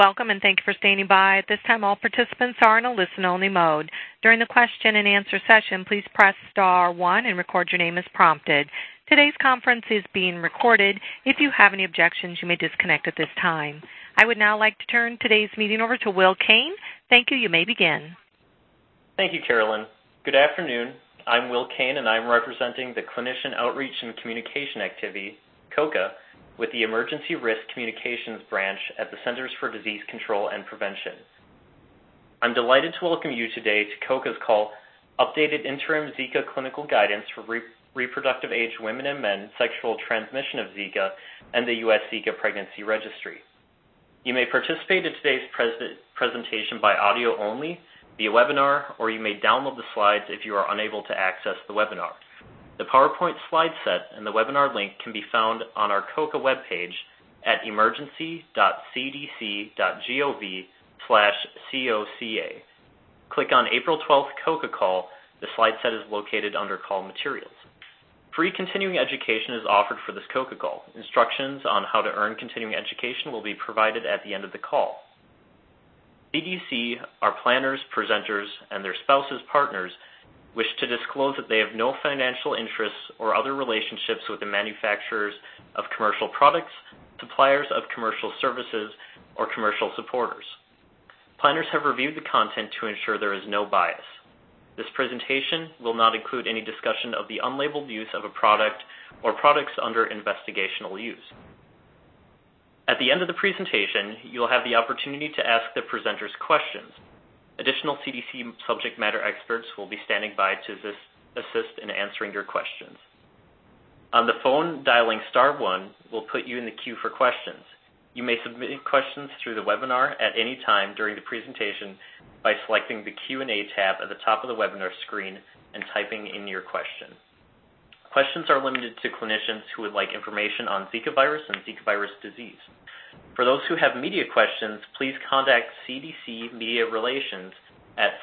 Welcome and thank you for standing by. At this time, all participants are in a listen-only mode. During the question and answer session, please press star 1 and record your name as prompted. Today's conference is being recorded. If you have any objections, you may disconnect at this time. I would now like to turn today's meeting over to Will Kane. Thank you. You may begin. Thank you, Carolyn. Good afternoon. I'm Will Kane, and I'm representing the Clinician Outreach and Communication Activity, COCA, with the Emergency Risk Communications Branch at the Centers for Disease Control and Prevention. I'm delighted to welcome you today to COCA's call, Updated Interim Zika Clinical Guidance for Reproductive Age Women and Men, Sexual Transmission of Zika, and the U.S. Zika Pregnancy Registry. You may participate in today's presentation by audio only, via webinar, or you may download the slides if you are unable to access the webinar. The PowerPoint slide set and the webinar link can be found on our COCA webpage at emergency.cdc.gov/COCA. Click on April 12th COCA call. The slide set is located under Call Materials. Free continuing education is offered for this COCA call. Instructions on how to earn continuing education will be provided at the end of the call. CDC, our planners, presenters, and their spouses, partners, wish to disclose that they have no financial interests or other relationships with the manufacturers of commercial products, suppliers of commercial services, or commercial supporters. Planners have reviewed the content to ensure there is no bias. This presentation will not include any discussion of the unlabeled use of a product or products under investigational use. At the end of the presentation, you'll have the opportunity to ask the presenters questions. Additional CDC subject matter experts will be standing by to assist in answering your questions. On the phone, dialing star 1 will put you in the queue for questions. You may submit questions through the webinar at any time during the presentation by selecting the Q&A tab at the top of the webinar screen and typing in your question. Questions are limited to clinicians who would like information on Zika virus and Zika virus disease. For those who have media questions, please contact CDC Media Relations at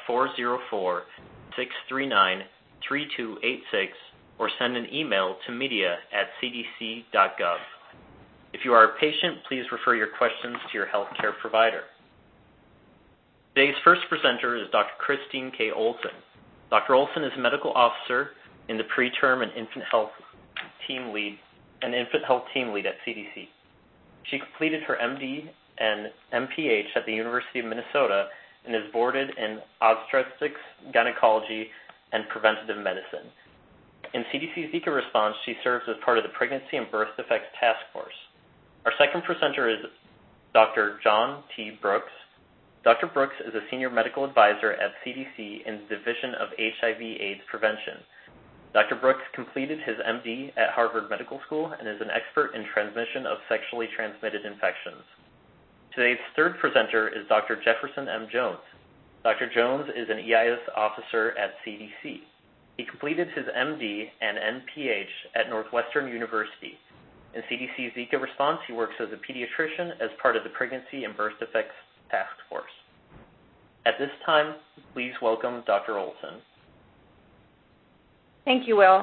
404-639-3286 or send an email to media@cdc.gov. If you are a patient, please refer your questions to your healthcare provider. Today's first presenter is Dr. Christine K. Olson. Dr. Olson is a medical officer in the preterm and infant health team lead at CDC. She completed her MD and MPH at the University of Minnesota and is boarded in obstetrics, gynecology, and preventative medicine. In CDC's Zika response, she serves as part of the Pregnancy and Birth Defects Task Force. Our second presenter is Dr. John T. Brooks. Dr. Brooks is a senior medical advisor at CDC in the Division of HIV/AIDS Prevention. Dr. Brooks completed his MD at Harvard Medical School and is an expert in transmission of sexually transmitted infections. Today's third presenter is Dr. Jefferson M. Jones. Dr. Jones is an EIS officer at CDC. He completed his MD and NPH at Northwestern University. In CDC's Zika response, he works as a pediatrician as part of the Pregnancy and Birth Defects Task Force. At this time, please welcome Dr. Olson. Thank you, Will.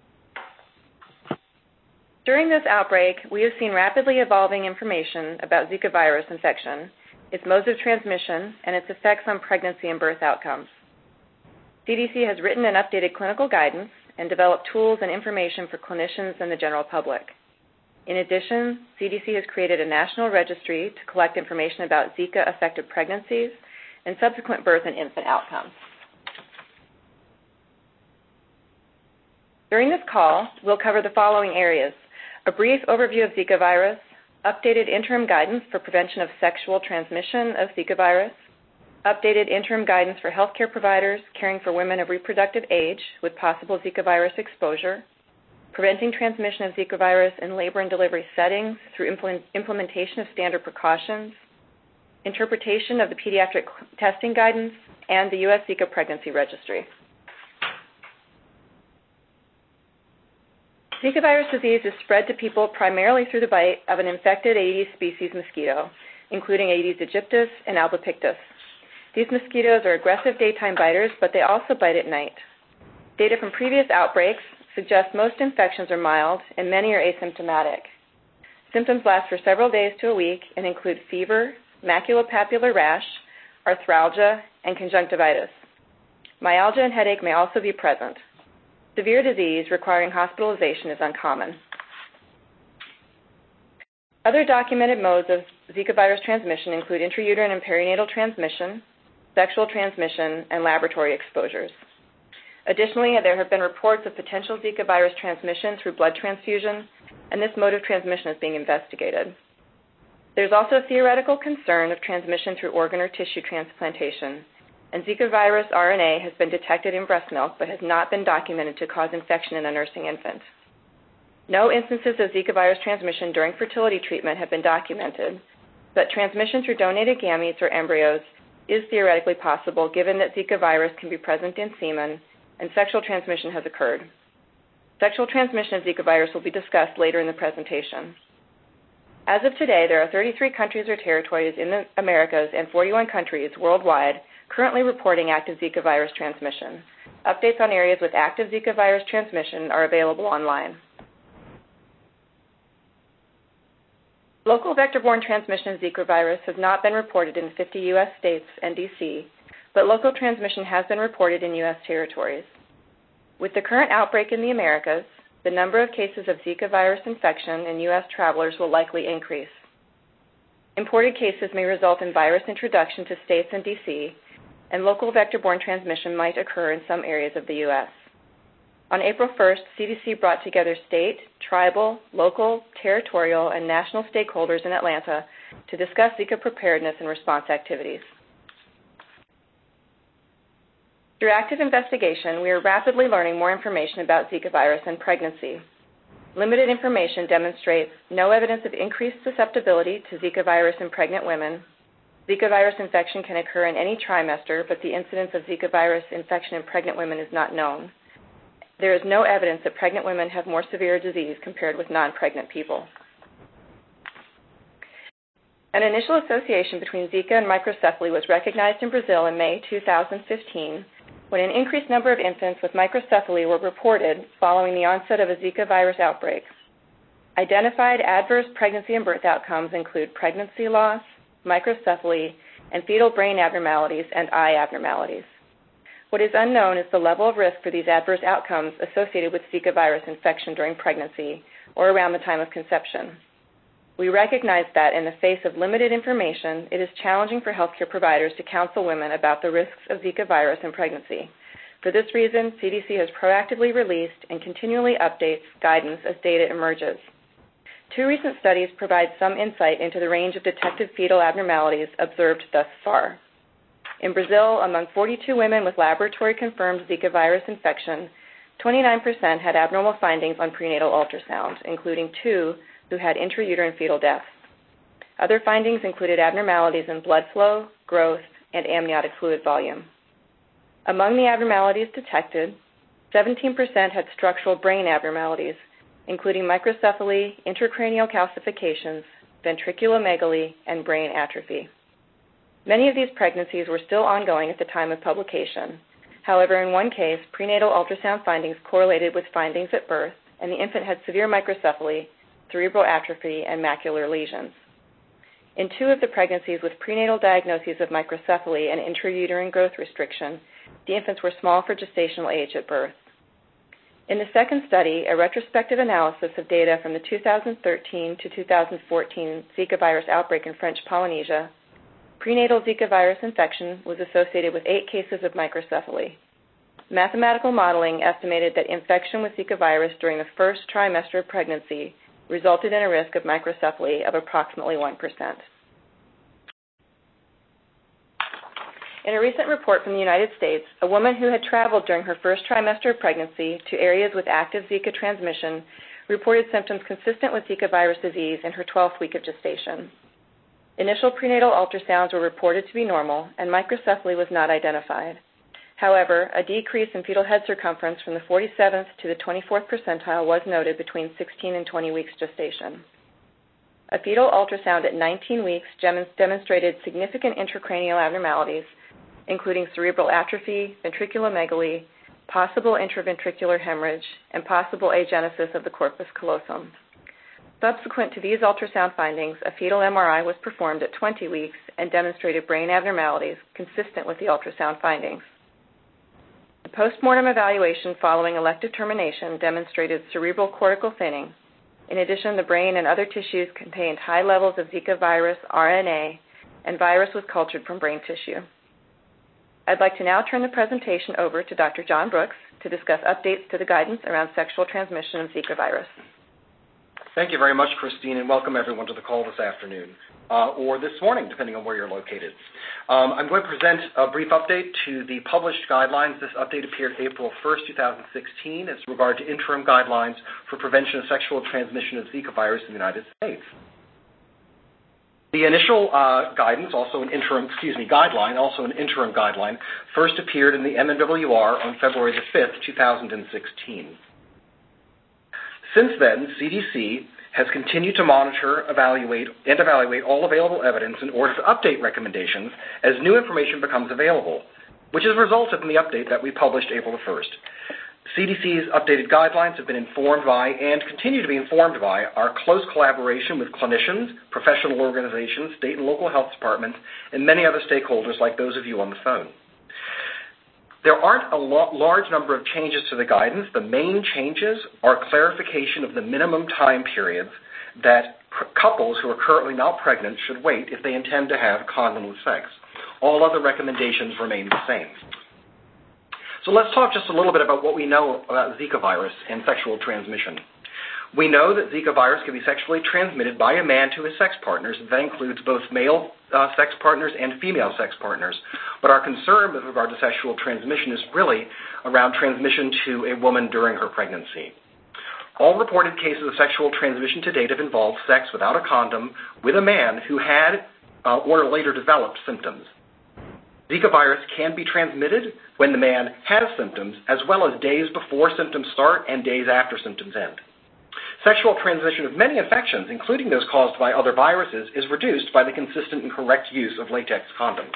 During this outbreak, we have seen rapidly evolving information about Zika virus infection, its modes of transmission, and its effects on pregnancy and birth outcomes. CDC has written and updated clinical guidance and developed tools and information for clinicians and the general public. In addition, CDC has created a national registry to collect information about Zika-affected pregnancies and subsequent birth and infant outcomes. During this call, we'll cover the following areas: a brief overview of Zika virus, updated interim guidance for prevention of sexual transmission of Zika virus, updated interim guidance for healthcare providers caring for women of reproductive age with possible Zika virus exposure, preventing transmission of Zika virus in labor and delivery settings through implementation of standard precautions, interpretation of the pediatric testing guidance, and the U.S. Zika Pregnancy Registry. Zika virus disease is spread to people primarily through the bite of an infected Aedes species mosquito, including Aedes aegyptus and albopictus. These mosquitoes are aggressive daytime biters, but they also bite at night. Data from previous outbreaks suggest most infections are mild and many are asymptomatic. Symptoms last for several days to a week and include fever, maculopapular rash, arthralgia, and conjunctivitis. Myalgia and headache may also be present. Severe disease requiring hospitalization is uncommon. Other documented modes of Zika virus transmission include intrauterine and perinatal transmission, sexual transmission, and laboratory exposures. Additionally, there have been reports of potential Zika virus transmission through blood transfusion, and this mode of transmission is being investigated. There's also theoretical concern of transmission through organ or tissue transplantation, and Zika virus RNA has been detected in breast milk but has not been documented to cause infection in a nursing infant. No instances of Zika virus transmission during fertility treatment have been documented, but transmission through donated gametes or embryos is theoretically possible given that Zika virus can be present in semen and sexual transmission has occurred. Sexual transmission of Zika virus will be discussed later in the presentation. As of today, there are 33 countries or territories in the Americas and 41 countries worldwide currently reporting active Zika virus transmission. Updates on areas with active Zika virus transmission are available online. Local vector-borne transmission of Zika virus has not been reported in 50 U.S. states and D.C., but local transmission has been reported in U.S. territories. With the current outbreak in the Americas, the number of cases of Zika virus infection in U.S. travelers will likely increase. Imported cases may result in virus introduction to states and D.C., and local vector-borne transmission might occur in some areas of the U.S. On April 1st, CDC brought together state, tribal, local, territorial, and national stakeholders in Atlanta to discuss Zika preparedness and response activities. Through active investigation, we are rapidly learning more information about Zika virus and pregnancy. Limited information demonstrates no evidence of increased susceptibility to Zika virus in pregnant women. Zika virus infection can occur in any trimester, but the incidence of Zika virus infection in pregnant women is not known. There is no evidence that pregnant women have more severe disease compared with non-pregnant people. An initial association between Zika and microcephaly was recognized in Brazil in May 2015 when an increased number of infants with microcephaly were reported following the onset of a Zika virus outbreak. Identified adverse pregnancy and birth outcomes include pregnancy loss, microcephaly, and fetal brain abnormalities and eye abnormalities. What is unknown is the level of risk for these adverse outcomes associated with Zika virus infection during pregnancy or around the time of conception. We recognize that in the face of limited information, it is challenging for healthcare providers to counsel women about the risks of Zika virus in pregnancy. For this reason, CDC has proactively released and continually updates guidance as data emerges. 2 recent studies provide some insight into the range of detected fetal abnormalities observed thus far. In Brazil, among 42 women with laboratory-confirmed Zika virus infection, 29% had abnormal findings on prenatal ultrasound, including 2 who had intrauterine fetal deaths. Other findings included abnormalities in blood flow, growth, and amniotic fluid volume. Among the abnormalities detected, 17% had structural brain abnormalities, including microcephaly, intracranial calcifications, ventriculomegaly, and brain atrophy. Many of these pregnancies were still ongoing at the time of publication. However, in one case, prenatal ultrasound findings correlated with findings at birth, and the infant had severe microcephaly, cerebral atrophy, and macular lesions. In 2 of the pregnancies with prenatal diagnoses of microcephaly and intrauterine growth restriction, the infants were small for gestational age at birth. In the second study, a retrospective analysis of data from the 2013 to 2014 Zika virus outbreak in French Polynesia, prenatal Zika virus infection was associated with 8 cases of microcephaly. Mathematical modeling estimated that infection with Zika virus during the first trimester of pregnancy resulted in a risk of microcephaly of approximately 1%. In a recent report from the United States, a woman who had traveled during her first trimester of pregnancy to areas with active Zika transmission reported symptoms consistent with Zika virus disease in her 12th week of gestation. Initial prenatal ultrasounds were reported to be normal, and microcephaly was not identified. However, a decrease in fetal head circumference from the 47th to the 24th percentile was noted between 16 and 20 weeks gestation. A fetal ultrasound at 19 weeks demonstrated significant intracranial abnormalities, including cerebral atrophy, ventriculomegaly, possible intraventricular hemorrhage, and possible agenesis of the corpus callosum. Subsequent to these ultrasound findings, a fetal MRI was performed at 20 weeks and demonstrated brain abnormalities consistent with the ultrasound findings. The postmortem evaluation following elective termination demonstrated cerebral cortical thinning. In addition, the brain and other tissues contained high levels of Zika virus RNA, and virus was cultured from brain tissue. I'd like to now turn the presentation over to Dr. John Brooks to discuss updates to the guidance around sexual transmission of Zika virus. Thank you very much, Christine, and welcome everyone to the call this afternoon, or this morning, depending on where you're located. I'm going to present a brief update to the published guidelines. This update appeared April 1st, 2016, as regard to interim guidelines for prevention of sexual transmission of Zika virus in the United States. The initial guidance, also an interim guideline, first appeared in the MMWR on February the 5th, 2016. Since then, CDC has continued to monitor, evaluate all available evidence in order to update recommendations as new information becomes available, which has resulted in the update that we published April the 1st. CDC's updated guidelines have been informed by and continue to be informed by our close collaboration with clinicians, professional organizations, state and local health departments, and many other stakeholders like those of you on the phone. There aren't a large number of changes to the guidance. The main changes are clarification of the minimum time periods that couples who are currently not pregnant should wait if they intend to have condomless sex. All other recommendations remain the same. So let's talk just a little bit about what we know about Zika virus and sexual transmission. We know that Zika virus can be sexually transmitted by a man to his sex partners. That includes both male sex partners and female sex partners. But our concern with regard to sexual transmission is really around transmission to a woman during her pregnancy. All reported cases of sexual transmission to date have involved sex without a condom with a man who had or later developed symptoms. Zika virus can be transmitted when the man has symptoms, as well as days before symptoms start and days after symptoms end. Sexual transmission of many infections, including those caused by other viruses, is reduced by the consistent and correct use of latex condoms.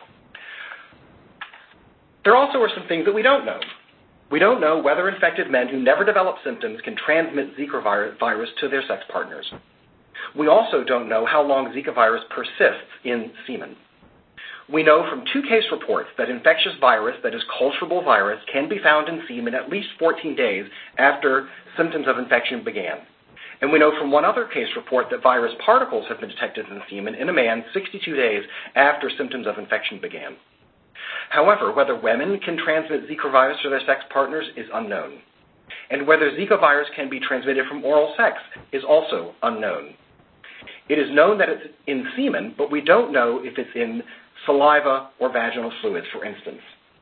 There also are some things that we don't know. We don't know whether infected men who never develop symptoms can transmit Zika virus to their sex partners. We also don't know how long Zika virus persists in semen. We know from 2 case reports that infectious virus, that is culturable virus, can be found in semen at least 14 days after symptoms of infection began. And we know from 1 other case report that virus particles have been detected in semen in a man 62 days after symptoms of infection began. However, whether women can transmit Zika virus to their sex partners is unknown. And whether Zika virus can be transmitted from oral sex is also unknown. It is known that it's in semen, but we don't know if it's in saliva or vaginal fluids, for instance.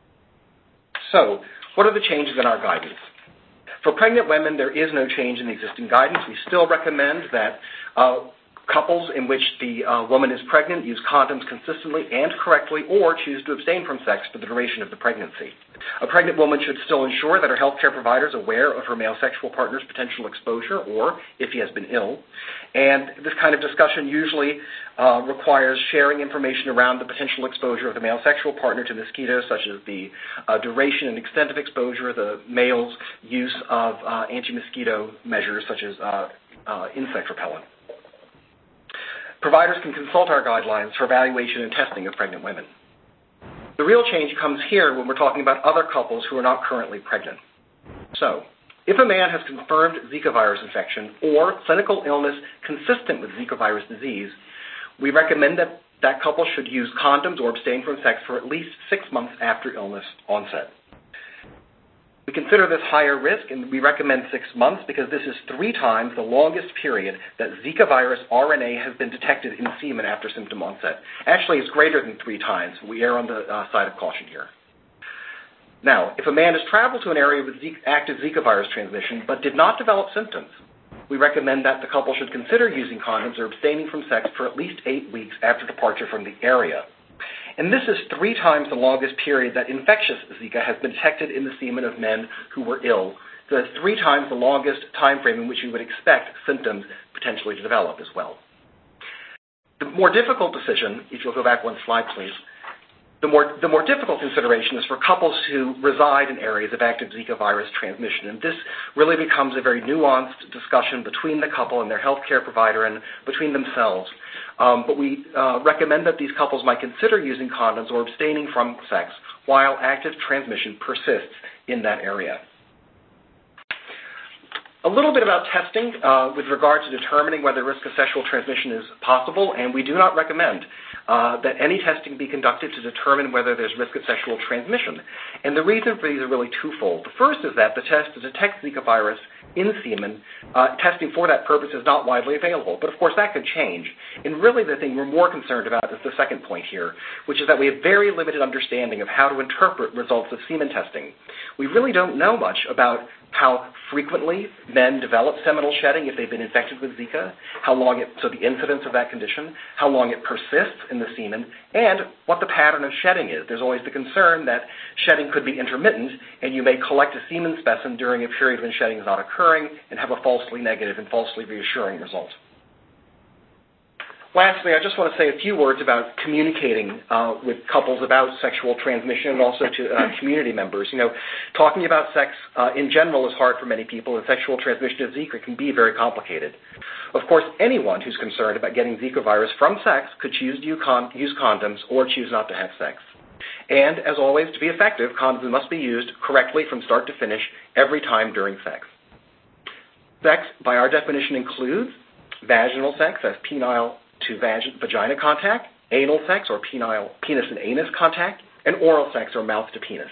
So, what are the changes in our guidance? For pregnant women, there is no change in the existing guidance. We still recommend that couples in which the woman is pregnant use condoms consistently and correctly, or choose to abstain from sex for the duration of the pregnancy. A pregnant woman should still ensure that her healthcare provider is aware of her male sexual partner's potential exposure, or if he has been ill. And this kind of discussion usually requires sharing information around the potential exposure of the male sexual partner to mosquitoes, such as the duration and extent of exposure, the male's use of anti-mosquito measures, such as insect repellent. Providers can consult our guidelines for evaluation and testing of pregnant women. The real change comes here when we're talking about other couples who are not currently pregnant. So, if a man has confirmed Zika virus infection or clinical illness consistent with Zika virus disease, we recommend that that couple should use condoms or abstain from sex for at least 6 months after illness onset. We consider this higher risk, and we recommend 6 months because this is 3 times the longest period that Zika virus RNA has been detected in semen after symptom onset. Actually, it's greater than 3 times. We err on the side of caution here. Now, if a man has traveled to an area with active Zika virus transmission but did not develop symptoms, we recommend that the couple should consider using condoms or abstaining from sex for at least 8 weeks after departure from the area. And this is 3 times the longest period that infectious Zika has been detected in the semen of men who were ill. So that's 3 times the longest time frame in which you would expect symptoms potentially to develop as well. The more difficult decision, if you'll go back 1 slide, please, The more difficult consideration is for couples who reside in areas of active Zika virus transmission, and this really becomes a very nuanced discussion between the couple and their healthcare provider and between themselves. But we recommend that these couples might consider using condoms or abstaining from sex while active transmission persists in that area. A little bit about testing with regard to determining whether risk of sexual transmission is possible, and we do not recommend that any testing be conducted to determine whether there's risk of sexual transmission. And the reason for these are really twofold. The first is that the test to detect Zika virus in semen, testing for that purpose is not widely available. But of course that could change. And really the thing we're more concerned about is the second point here, which is that we have very limited understanding of how to interpret results of semen testing. We really don't know much about how frequently men develop seminal shedding if they've been infected with Zika, so the incidence of that condition, how long it persists in the semen, and what the pattern of shedding is. There's always the concern that shedding could be intermittent, and you may collect a semen specimen during a period when shedding is not occurring and have a falsely negative and falsely reassuring result. Lastly, I just want to say a few words about communicating with couples about sexual transmission and also to community members. Talking about sex in general is hard for many people, and sexual transmission of Zika can be very complicated. Of course, anyone who's concerned about getting Zika virus from sex could choose to use condoms or choose not to have sex. And, as always, to be effective, condoms must be used correctly from start to finish every time during sex. Sex, by our definition, includes vaginal sex, as penile to vagina contact, anal sex or penis and anus contact, and oral sex or mouth to penis.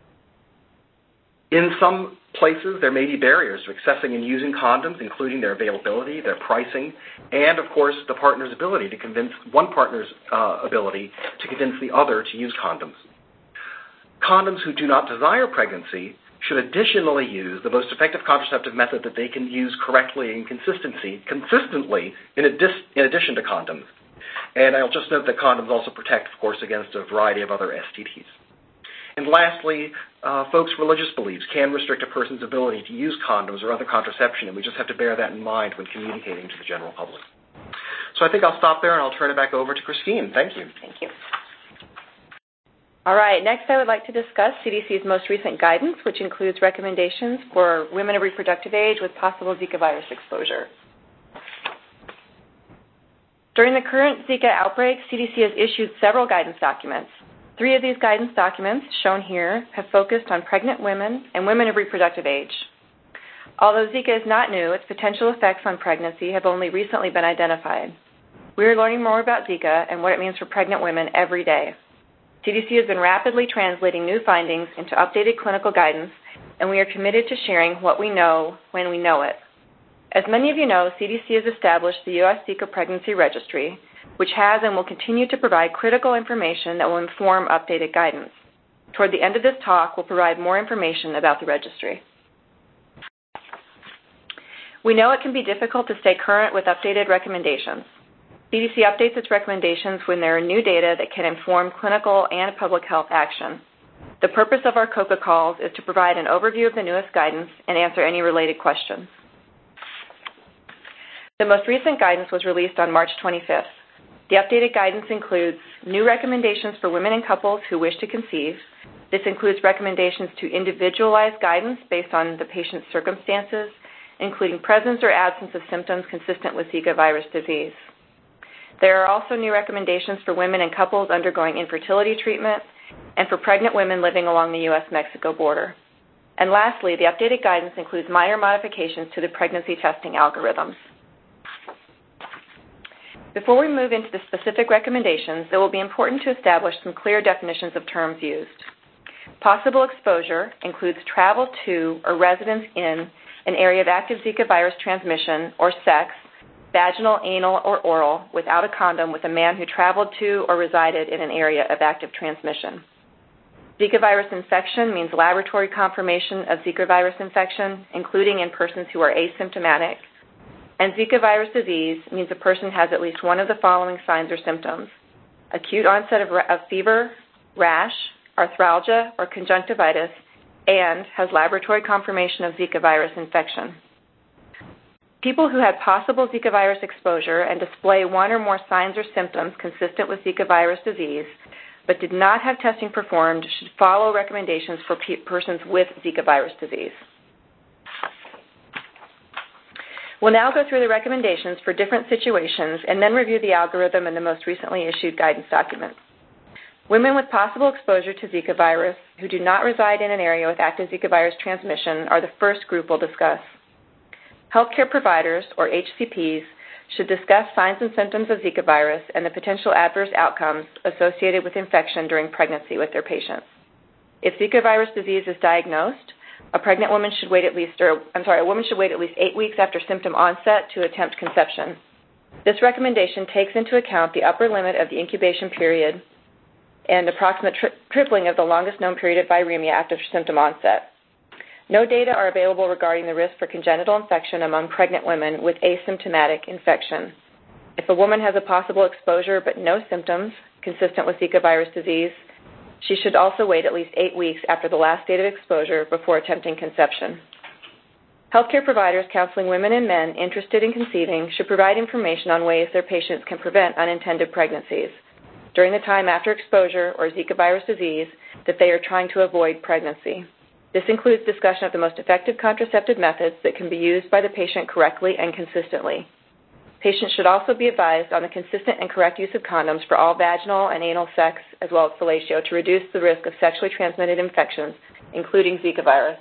In some places, there may be barriers to accessing and using condoms, including their availability, their pricing, and, of course, the partner's ability to convince one partner's ability to convince the other to use condoms. Condoms who do not desire pregnancy should additionally use the most effective contraceptive method that they can use correctly and consistently in addition to condoms. And I'll just note that condoms also protect, of course, against a variety of other STDs. And lastly, folks' religious beliefs can restrict a person's ability to use condoms or other contraception, and we just have to bear that in mind when communicating to the general public. So I think I'll stop there and I'll turn it back over to Christine. Thank you. Thank you. All right, next I would like to discuss CDC's most recent guidance, which includes recommendations for women of reproductive age with possible Zika virus exposure. During the current Zika outbreak, CDC has issued several guidance documents. 3 of these guidance documents, shown here, have focused on pregnant women and women of reproductive age. Although Zika is not new, its potential effects on pregnancy have only recently been identified. We are learning more about Zika and what it means for pregnant women every day. CDC has been rapidly translating new findings into updated clinical guidance, and we are committed to sharing what we know when we know it. As many of you know, CDC has established the U.S. Zika Pregnancy Registry, which has and will continue to provide critical information that will inform updated guidance. Toward the end of this talk, we'll provide more information about the registry. We know it can be difficult to stay current with updated recommendations. CDC updates its recommendations when there are new data that can inform clinical and public health action. The purpose of our COCA calls is to provide an overview of the newest guidance and answer any related questions. The most recent guidance was released on March 25th. The updated guidance includes new recommendations for women and couples who wish to conceive. This includes recommendations to individualize guidance based on the patient's circumstances, including presence or absence of symptoms consistent with Zika virus disease. There are also new recommendations for women and couples undergoing infertility treatment and for pregnant women living along the U.S.-Mexico border. And lastly, the updated guidance includes minor modifications to the pregnancy testing algorithms. Before we move into the specific recommendations, it will be important to establish some clear definitions of terms used. Possible exposure includes travel to or residence in an area of active Zika virus transmission or sex, vaginal, anal, or oral, without a condom with a man who traveled to or resided in an area of active transmission. Zika virus infection means laboratory confirmation of Zika virus infection, including in persons who are asymptomatic. And Zika virus disease means a person has at least one of the following signs or symptoms: acute onset of fever, rash, arthralgia, or conjunctivitis, and has laboratory confirmation of Zika virus infection. People who had possible Zika virus exposure and display one or more signs or symptoms consistent with Zika virus disease, but did not have testing performed should follow recommendations for persons with Zika virus disease. We'll now go through the recommendations for different situations and then review the algorithm in the most recently issued guidance document. Women with possible exposure to Zika virus who do not reside in an area with active Zika virus transmission are the first group we'll discuss. Healthcare providers, or HCPs, should discuss signs and symptoms of Zika virus and the potential adverse outcomes associated with infection during pregnancy with their patients. If Zika virus disease is diagnosed, a woman should wait at least 8 weeks after symptom onset to attempt conception. This recommendation takes into account the upper limit of the incubation period and approximate tripling of the longest known period of viremia after symptom onset. No data are available regarding the risk for congenital infection among pregnant women with asymptomatic infection. If a woman has a possible exposure but no symptoms consistent with Zika virus disease, she should also wait at least 8 weeks after the last date of exposure before attempting conception. Healthcare providers counseling women and men interested in conceiving should provide information on ways their patients can prevent unintended pregnancies during the time after exposure or Zika virus disease that they are trying to avoid pregnancy. This includes discussion of the most effective contraceptive methods that can be used by the patient correctly and consistently. Patients should also be advised on the consistent and correct use of condoms for all vaginal and anal sex, as well as fellatio, to reduce the risk of sexually transmitted infections, including Zika virus.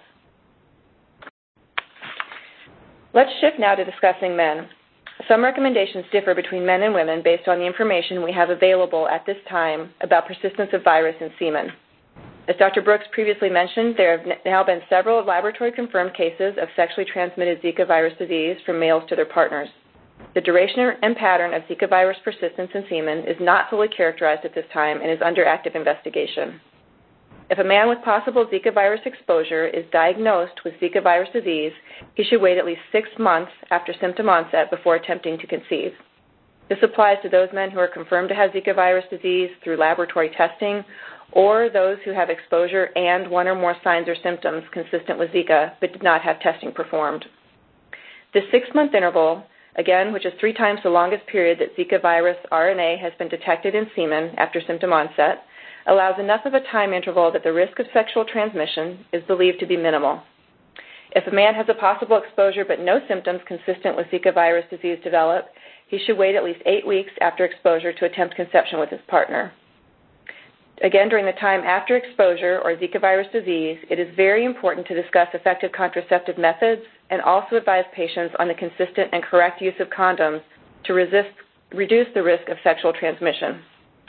Let's shift now to discussing men. Some recommendations differ between men and women based on the information we have available at this time about persistence of virus in semen. As Dr. Brooks previously mentioned, there have now been several laboratory-confirmed cases of sexually transmitted Zika virus disease from males to their partners. The duration and pattern of Zika virus persistence in semen is not fully characterized at this time and is under active investigation. If a man with possible Zika virus exposure is diagnosed with Zika virus disease, he should wait at least 6 months after symptom onset before attempting to conceive. This applies to those men who are confirmed to have Zika virus disease through laboratory testing, or those who have exposure and one or more signs or symptoms consistent with Zika but did not have testing performed. This 6-month interval, again, which is 3 times the longest period that Zika virus RNA has been detected in semen after symptom onset, allows enough of a time interval that the risk of sexual transmission is believed to be minimal. If a man has a possible exposure but no symptoms consistent with Zika virus disease develop, he should wait at least 8 weeks after exposure to attempt conception with his partner. Again, during the time after exposure or Zika virus disease, it is very important to discuss effective contraceptive methods and also advise patients on the consistent and correct use of condoms to reduce the risk of sexual transmission.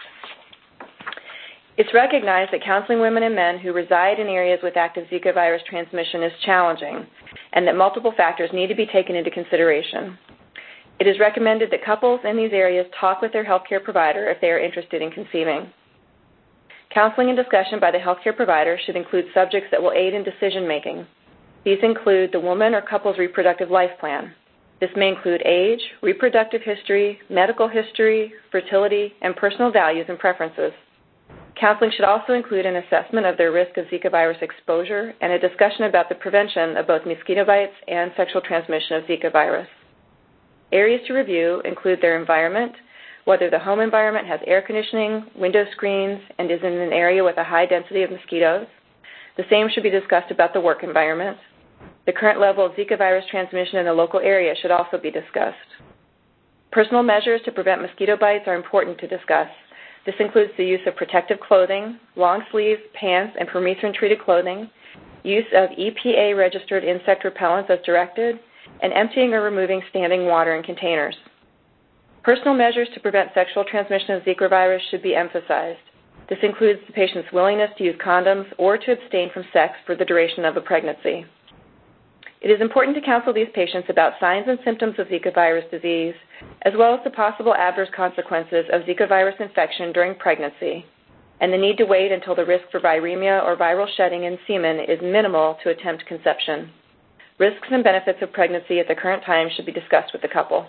It's recognized that counseling women and men who reside in areas with active Zika virus transmission is challenging and that multiple factors need to be taken into consideration. It is recommended that couples in these areas talk with their healthcare provider if they are interested in conceiving. Counseling and discussion by the healthcare provider should include subjects that will aid in decision-making. These include the woman or couple's reproductive life plan. This may include age, reproductive history, medical history, fertility, and personal values and preferences. Counseling should also include an assessment of their risk of Zika virus exposure and a discussion about the prevention of both mosquito bites and sexual transmission of Zika virus. Areas to review include their environment, whether the home environment has air conditioning, window screens, and is in an area with a high density of mosquitoes. The same should be discussed about the work environment. The current level of Zika virus transmission in the local area should also be discussed. Personal measures to prevent mosquito bites are important to discuss. This includes the use of protective clothing, long sleeves, pants, and permethrin-treated clothing, use of EPA-registered insect repellents as directed, and emptying or removing standing water in containers. Personal measures to prevent sexual transmission of Zika virus should be emphasized. This includes the patient's willingness to use condoms or to abstain from sex for the duration of a pregnancy. It is important to counsel these patients about signs and symptoms of Zika virus disease, as well as the possible adverse consequences of Zika virus infection during pregnancy, and the need to wait until the risk for viremia or viral shedding in semen is minimal to attempt conception. Risks and benefits of pregnancy at the current time should be discussed with the couple.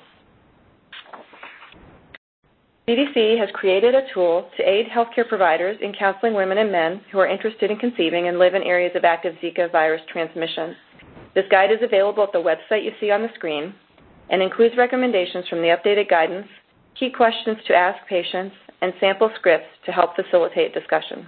CDC has created a tool to aid healthcare providers in counseling women and men who are interested in conceiving and live in areas of active Zika virus transmission. This guide is available at the website you see on the screen and includes recommendations from the updated guidance, key questions to ask patients, and sample scripts to help facilitate discussion.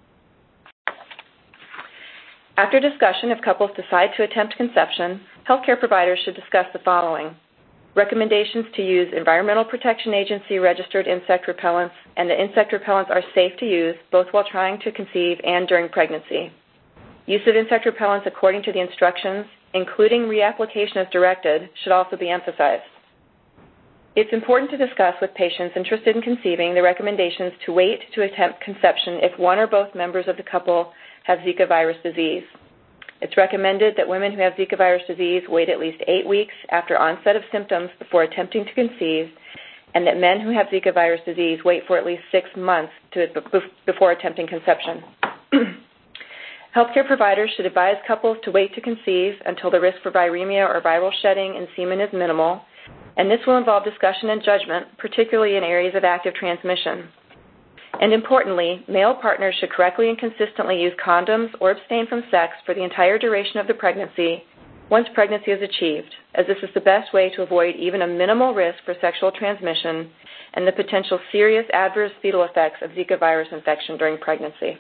After discussion, if couples decide to attempt conception, healthcare providers should discuss the following: recommendations to use Environmental Protection Agency registered insect repellents, and the insect repellents are safe to use both while trying to conceive and during pregnancy. Use of insect repellents according to the instructions, including reapplication as directed, should also be emphasized. It's important to discuss with patients interested in conceiving the recommendations to wait to attempt conception if one or both members of the couple have Zika virus disease. It's recommended that women who have Zika virus disease wait at least 8 weeks after onset of symptoms before attempting to conceive, and that men who have Zika virus disease wait for at least 6 months before attempting conception. Healthcare providers should advise couples to wait to conceive until the risk for viremia or viral shedding in semen is minimal, and this will involve discussion and judgment, particularly in areas of active transmission. And importantly, male partners should correctly and consistently use condoms or abstain from sex for the entire duration of the pregnancy once pregnancy is achieved, as this is the best way to avoid even a minimal risk for sexual transmission and the potential serious adverse fetal effects of Zika virus infection during pregnancy.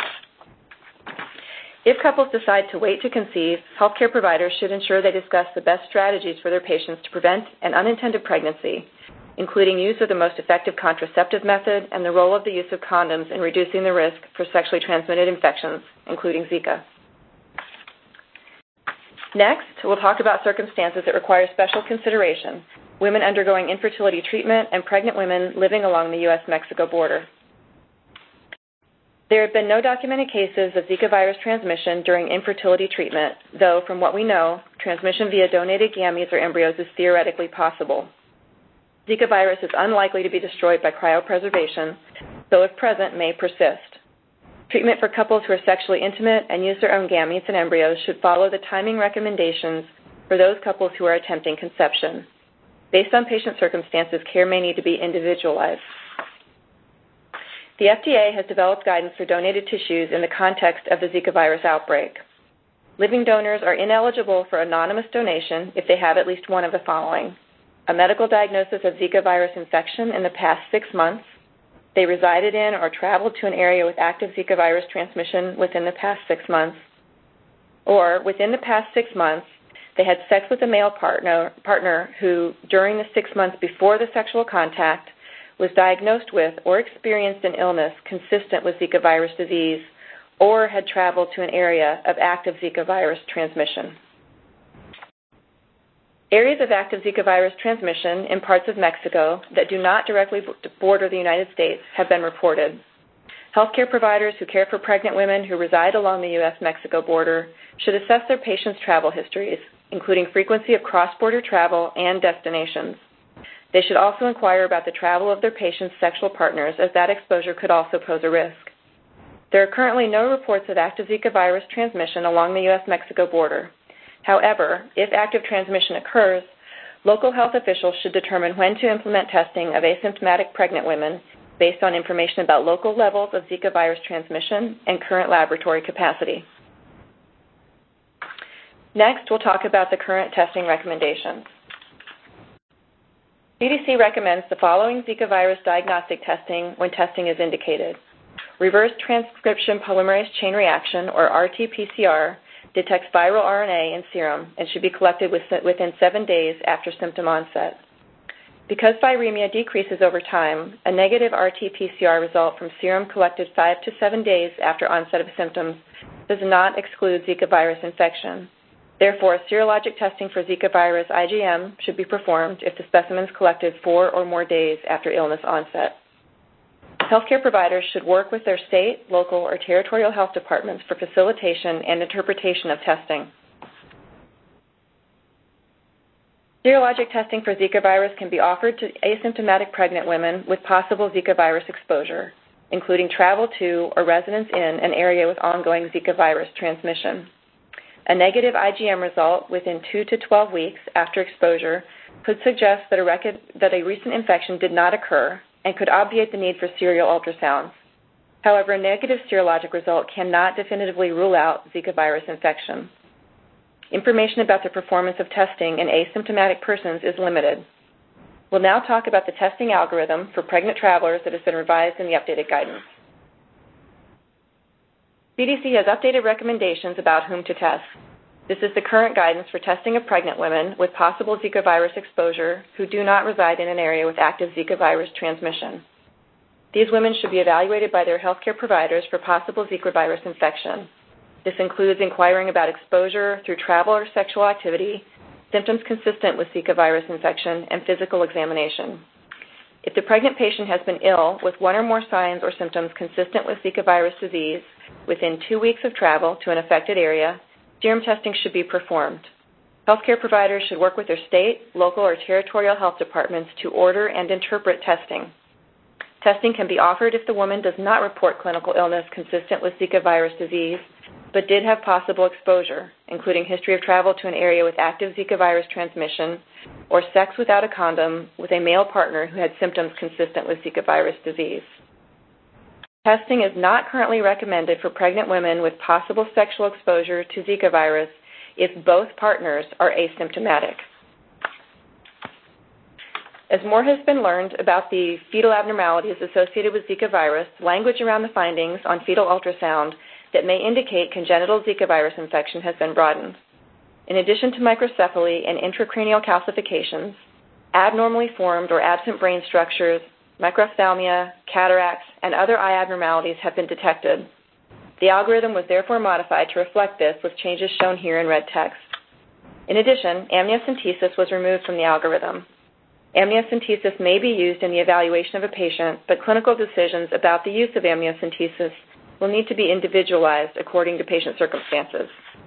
If couples decide to wait to conceive, healthcare providers should ensure they discuss the best strategies for their patients to prevent an unintended pregnancy, including use of the most effective contraceptive method and the role of the use of condoms in reducing the risk for sexually transmitted infections, including Zika. Next, we'll talk about circumstances that require special consideration: women undergoing infertility treatment and pregnant women living along the U.S.-Mexico border. There have been no documented cases of Zika virus transmission during infertility treatment, though from what we know, transmission via donated gametes or embryos is theoretically possible. Zika virus is unlikely to be destroyed by cryopreservation, though if present, may persist. Treatment for couples who are sexually intimate and use their own gametes and embryos should follow the timing recommendations for those couples who are attempting conception. Based on patient circumstances, care may need to be individualized. The FDA has developed guidance for donated tissues in the context of the Zika virus outbreak. Living donors are ineligible for anonymous donation if they have at least one of the following: a medical diagnosis of Zika virus infection in the past 6 months, they resided in or traveled to an area with active Zika virus transmission within the past 6 months, or within the past 6 months, they had sex with a male partner who, during the 6 months before the sexual contact, was diagnosed with or experienced an illness consistent with Zika virus disease, or had traveled to an area of active Zika virus transmission. Areas of active Zika virus transmission in parts of Mexico that do not directly border the United States have been reported. Healthcare providers who care for pregnant women who reside along the U.S.-Mexico border should assess their patients' travel histories, including frequency of cross-border travel and destinations. They should also inquire about the travel of their patients' sexual partners, as that exposure could also pose a risk. There are currently no reports of active Zika virus transmission along the U.S.-Mexico border. However, if active transmission occurs, local health officials should determine when to implement testing of asymptomatic pregnant women based on information about local levels of Zika virus transmission and current laboratory capacity. Next, we'll talk about the current testing recommendations. CDC recommends the following Zika virus diagnostic testing when testing is indicated. Reverse transcription polymerase chain reaction, or RT-PCR, detects viral RNA in serum and should be collected within 7 days after symptom onset. Because viremia decreases over time, a negative RT-PCR result from serum collected 5 to 7 days after onset of symptoms does not exclude Zika virus infection. Therefore, serologic testing for Zika virus IgM should be performed if the specimen is collected 4 or more days after illness onset. Healthcare providers should work with their state, local, or territorial health departments for facilitation and interpretation of testing. Serologic testing for Zika virus can be offered to asymptomatic pregnant women with possible Zika virus exposure, including travel to or residence in an area with ongoing Zika virus transmission. A negative IgM result within 2 to 12 weeks after exposure could suggest that a recent infection did not occur and could obviate the need for serial ultrasounds. However, a negative serologic result cannot definitively rule out Zika virus infection. Information about the performance of testing in asymptomatic persons is limited. We'll now talk about the testing algorithm for pregnant travelers that has been revised in the updated guidance. CDC has updated recommendations about whom to test. This is the current guidance for testing of pregnant women with possible Zika virus exposure who do not reside in an area with active Zika virus transmission. These women should be evaluated by their healthcare providers for possible Zika virus infection. This includes inquiring about exposure through travel or sexual activity, symptoms consistent with Zika virus infection, and physical examination. If the pregnant patient has been ill with one or more signs or symptoms consistent with Zika virus disease within 2 weeks of travel to an affected area, serum testing should be performed. Healthcare providers should work with their state, local, or territorial health departments to order and interpret testing. Testing can be offered if the woman does not report clinical illness consistent with Zika virus disease, but did have possible exposure, including history of travel to an area with active Zika virus transmission, or sex without a condom with a male partner who had symptoms consistent with Zika virus disease. Testing is not currently recommended for pregnant women with possible sexual exposure to Zika virus if both partners are asymptomatic. As more has been learned about the fetal abnormalities associated with Zika virus, language around the findings on fetal ultrasound that may indicate congenital Zika virus infection has been broadened. In addition to microcephaly and intracranial calcifications, abnormally formed or absent brain structures, microphthalmia, cataracts, and other eye abnormalities have been detected. The algorithm was therefore modified to reflect this with changes shown here in red text. In addition, amniocentesis was removed from the algorithm. Amniocentesis may be used in the evaluation of a patient, but clinical decisions about the use of amniocentesis will need to be individualized according to patient circumstances.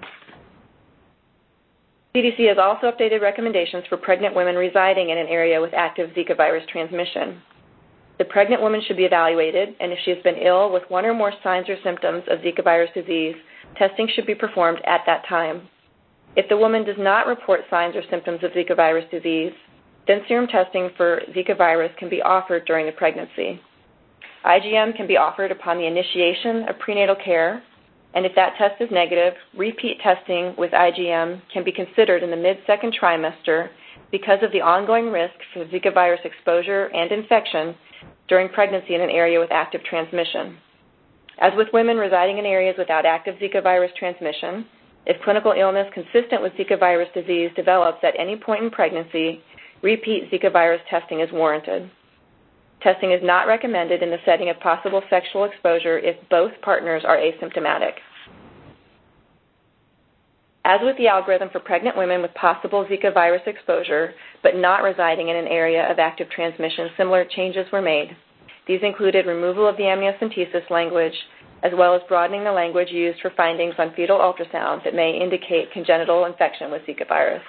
CDC has also updated recommendations for pregnant women residing in an area with active Zika virus transmission. The pregnant woman should be evaluated, and if she has been ill with one or more signs or symptoms of Zika virus disease, testing should be performed at that time. If the woman does not report signs or symptoms of Zika virus disease, then serum testing for Zika virus can be offered during the pregnancy. IgM can be offered upon the initiation of prenatal care, and if that test is negative, repeat testing with IgM can be considered in the mid-second trimester because of the ongoing risk for Zika virus exposure and infection during pregnancy in an area with active transmission. As with women residing in areas without active Zika virus transmission, if clinical illness consistent with Zika virus disease develops at any point in pregnancy, repeat Zika virus testing is warranted. Testing is not recommended in the setting of possible sexual exposure if both partners are asymptomatic. As with the algorithm for pregnant women with possible Zika virus exposure, but not residing in an area of active transmission, similar changes were made. These included removal of the amniocentesis language, as well as broadening the language used for findings on fetal ultrasound that may indicate congenital infection with Zika virus.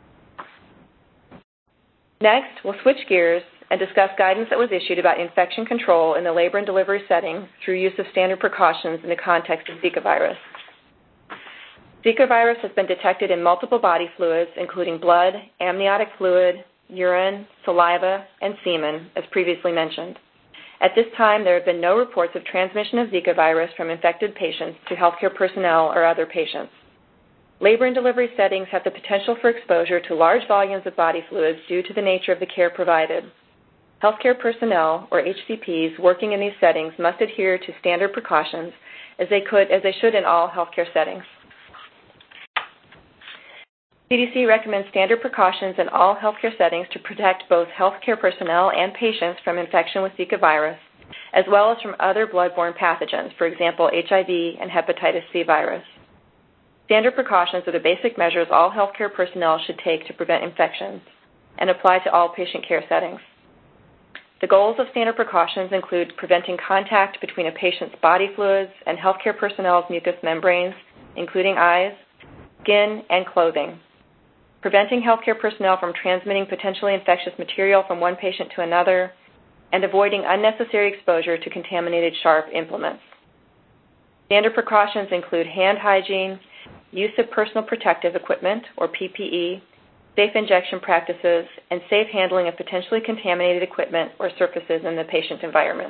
Next, we'll switch gears and discuss guidance that was issued about infection control in the labor and delivery setting through use of standard precautions in the context of Zika virus. Zika virus has been detected in multiple body fluids, including blood, amniotic fluid, urine, saliva, and semen, as previously mentioned. At this time, there have been no reports of transmission of Zika virus from infected patients to healthcare personnel or other patients. Labor and delivery settings have the potential for exposure to large volumes of body fluids due to the nature of the care provided. Healthcare personnel, or HCPs, working in these settings must adhere to standard precautions as they should in all healthcare settings. CDC recommends standard precautions in all healthcare settings to protect both healthcare personnel and patients from infection with Zika virus, as well as from other bloodborne pathogens, for example, HIV and hepatitis C virus. Standard precautions are the basic measures all healthcare personnel should take to prevent infections and apply to all patient care settings. The goals of standard precautions include preventing contact between a patient's body fluids and healthcare personnel's mucous membranes, including eyes, skin, and clothing, preventing healthcare personnel from transmitting potentially infectious material from one patient to another, and avoiding unnecessary exposure to contaminated sharp implements. Standard precautions include hand hygiene, use of personal protective equipment, or PPE, safe injection practices, and safe handling of potentially contaminated equipment or surfaces in the patient environment.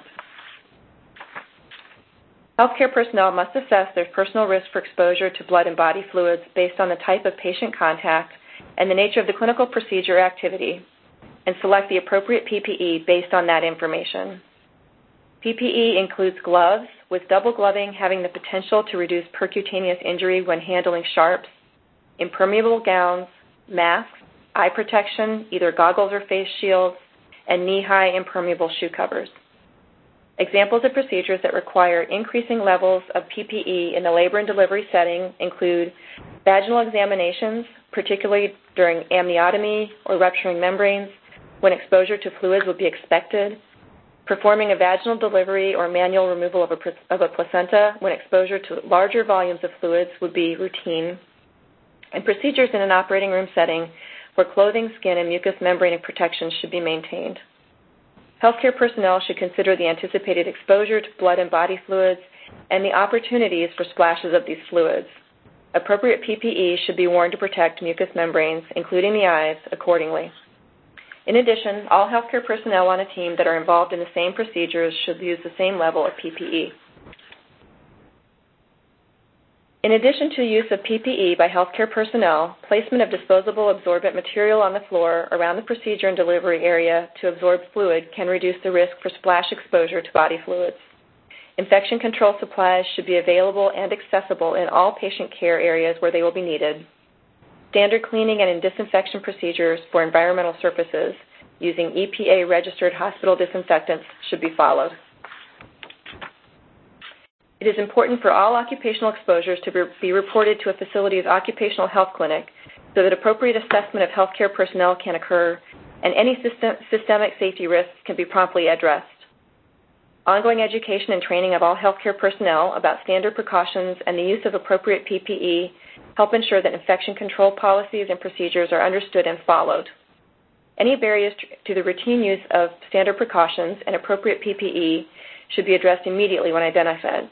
Healthcare personnel must assess their personal risk for exposure to blood and body fluids based on the type of patient contact and the nature of the clinical procedure or activity. and select the appropriate PPE based on that information. PPE includes gloves, with double gloving having the potential to reduce percutaneous injury when handling sharps, impermeable gowns, masks, eye protection, either goggles or face shields, and knee-high impermeable shoe covers. Examples of procedures that require increasing levels of PPE in the labor and delivery setting include vaginal examinations, particularly during amniotomy or rupturing membranes, when exposure to fluids would be expected, performing a vaginal delivery or manual removal of a placenta when exposure to larger volumes of fluids would be routine, and procedures in an operating room setting where clothing, skin, and mucous membrane protection should be maintained. Healthcare personnel should consider the anticipated exposure to blood and body fluids and the opportunities for splashes of these fluids. Appropriate PPE should be worn to protect mucous membranes, including the eyes, accordingly. In addition, all healthcare personnel on a team that are involved in the same procedures should use the same level of PPE. In addition to use of PPE by healthcare personnel, placement of disposable absorbent material on the floor around the procedure and delivery area to absorb fluid can reduce the risk for splash exposure to body fluids. Infection control supplies should be available and accessible in all patient care areas where they will be needed. Standard cleaning and disinfection procedures for environmental surfaces using EPA-registered hospital disinfectants should be followed. It is important for all occupational exposures to be reported to a facility's occupational health clinic so that appropriate assessment of healthcare personnel can occur and any systemic safety risks can be promptly addressed. Ongoing education and training of all healthcare personnel about standard precautions and the use of appropriate PPE help ensure that infection control policies and procedures are understood and followed. Any barriers to the routine use of standard precautions and appropriate PPE should be addressed immediately when identified.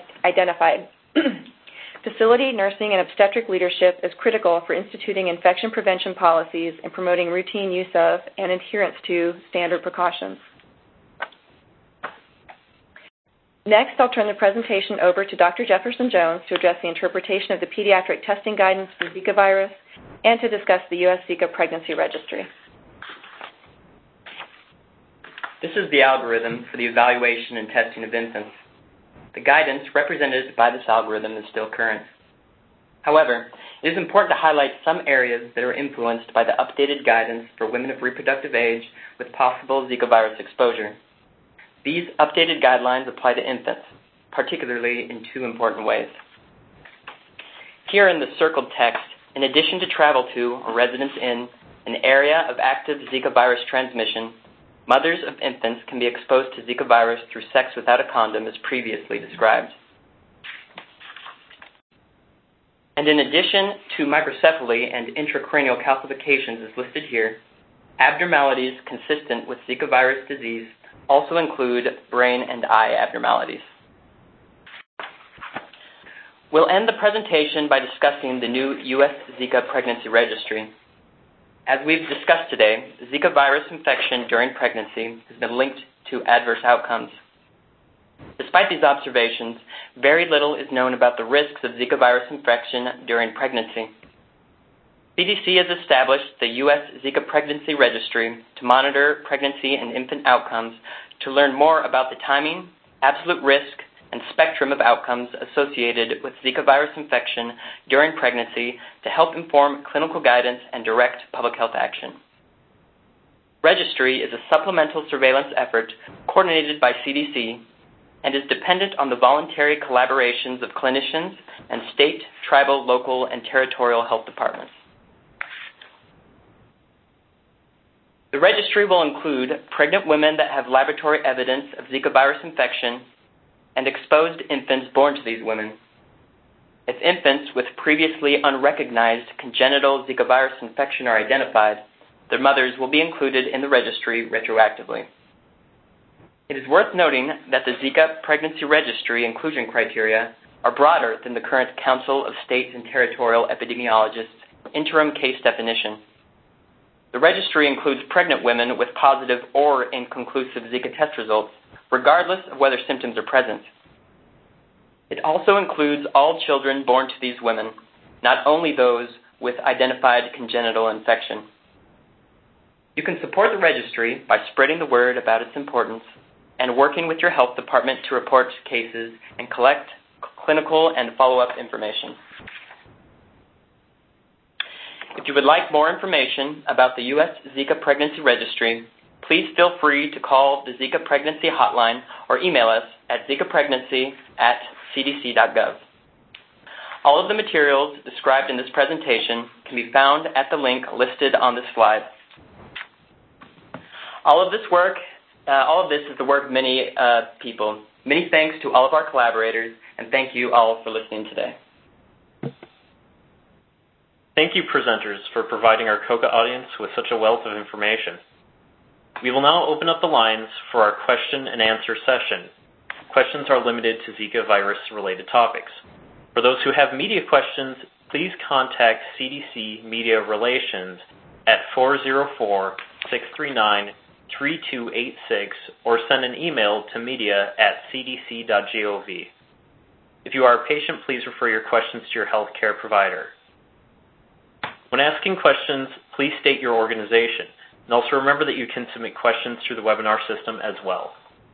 Facility, nursing, and obstetric leadership is critical for instituting infection prevention policies and promoting routine use of and adherence to standard precautions. Next, I'll turn the presentation over to Dr. Jefferson Jones to address the interpretation of the pediatric testing guidance for Zika virus and to discuss the U.S. Zika Pregnancy Registry. This is the algorithm for the evaluation and testing of infants. The guidance represented by this algorithm is still current. However, it is important to highlight some areas that are influenced by the updated guidance for women of reproductive age with possible Zika virus exposure. These updated guidelines apply to infants, particularly in two important ways. Here in the circled text, in addition to travel to or residence in an area of active Zika virus transmission, mothers of infants can be exposed to Zika virus through sex without a condom as previously described. And in addition to microcephaly and intracranial calcifications as listed here, abnormalities consistent with Zika virus disease also include brain and eye abnormalities. We'll end the presentation by discussing the new U.S. Zika Pregnancy Registry. As we've discussed today, Zika virus infection during pregnancy has been linked to adverse outcomes. Despite these observations, very little is known about the risks of Zika virus infection during pregnancy. CDC has established the U.S. Zika Pregnancy Registry to monitor pregnancy and infant outcomes to learn more about the timing, absolute risk, and spectrum of outcomes associated with Zika virus infection during pregnancy to help inform clinical guidance and direct public health action. Registry is a supplemental surveillance effort coordinated by CDC and is dependent on the voluntary collaborations of clinicians and state, tribal, local, and territorial health departments. The registry will include pregnant women that have laboratory evidence of Zika virus infection and exposed infants born to these women. If infants with previously unrecognized congenital Zika virus infection are identified, their mothers will be included in the registry retroactively. It is worth noting that the Zika Pregnancy Registry inclusion criteria are broader than the current Council of State and Territorial Epidemiologists interim case definition. The registry includes pregnant women with positive or inconclusive Zika test results, regardless of whether symptoms are present. It also includes all children born to these women, not only those with identified congenital infection. You can support the registry by spreading the word about its importance and working with your health department to report cases and collect clinical and follow-up information. If you would like more information about the U.S. Zika Pregnancy Registry, please feel free to call the Zika Pregnancy Hotline or email us at zikapregnancy@cdc.gov. All of the materials described in this presentation can be found at the link listed on this slide. All of this is the work of many people. Many thanks to all of our collaborators, and thank you all for listening today. Thank you, presenters, for providing our COCA audience with such a wealth of information. We will now open up the lines for our question and answer session. Questions are limited to Zika virus-related topics. For those who have media questions, please contact CDC Media Relations at 404-639-3286 or send an email to media@cdc.gov. If you are a patient, please refer your questions to your healthcare provider. When asking questions, please state your organization, and also remember that you can submit questions through the webinar system as well.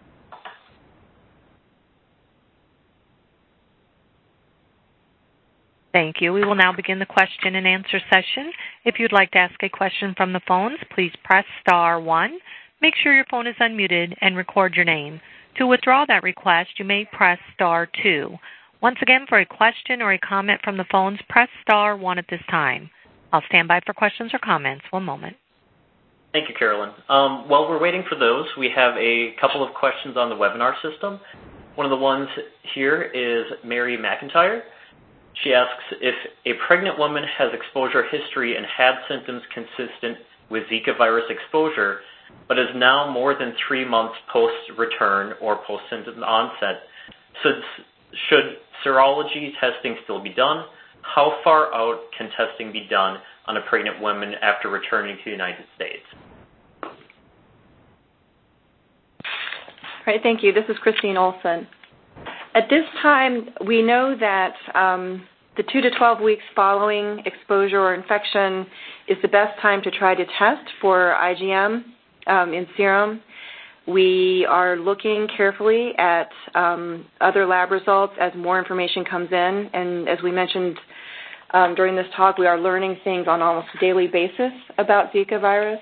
Thank you. We will now begin the question and answer session. If you'd like to ask a question from the phones, please press *1. Make sure your phone is unmuted and record your name. To withdraw that request, you may press *2. Once again, for a question or a comment from the phones, press *1 at this time. I'll stand by for questions or comments. One moment. Thank you, Carolyn. While we're waiting for those, we have a couple of questions on the webinar system. One of the ones here is Mary McIntyre. She asks, if a pregnant woman has exposure history and had symptoms consistent with Zika virus exposure, but is now more than 3 months post-return or post-symptom onset, should serology testing still be done? How far out can testing be done on a pregnant woman after returning to the United States? All right, thank you. This is Christine Olson. At this time, we know that the 2 to 12 weeks following exposure or infection is the best time to try to test for IgM in serum. We are looking carefully at other lab results as more information comes in. And as we mentioned during this talk, we are learning things on almost a daily basis about Zika virus.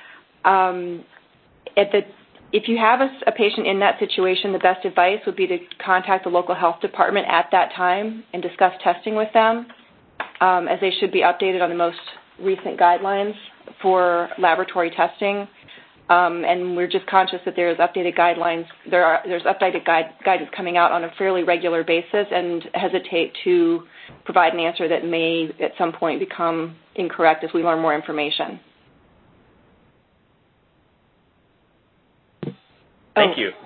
If you have a patient in that situation, the best advice would be to contact the local health department at that time and discuss testing with them, as they should be updated on the most recent guidelines for laboratory testing. And we're just conscious that there's updated guidelines. There's updated guidance coming out on a fairly regular basis, and hesitate to provide an answer that may at some point become incorrect as we learn more information. Thank you.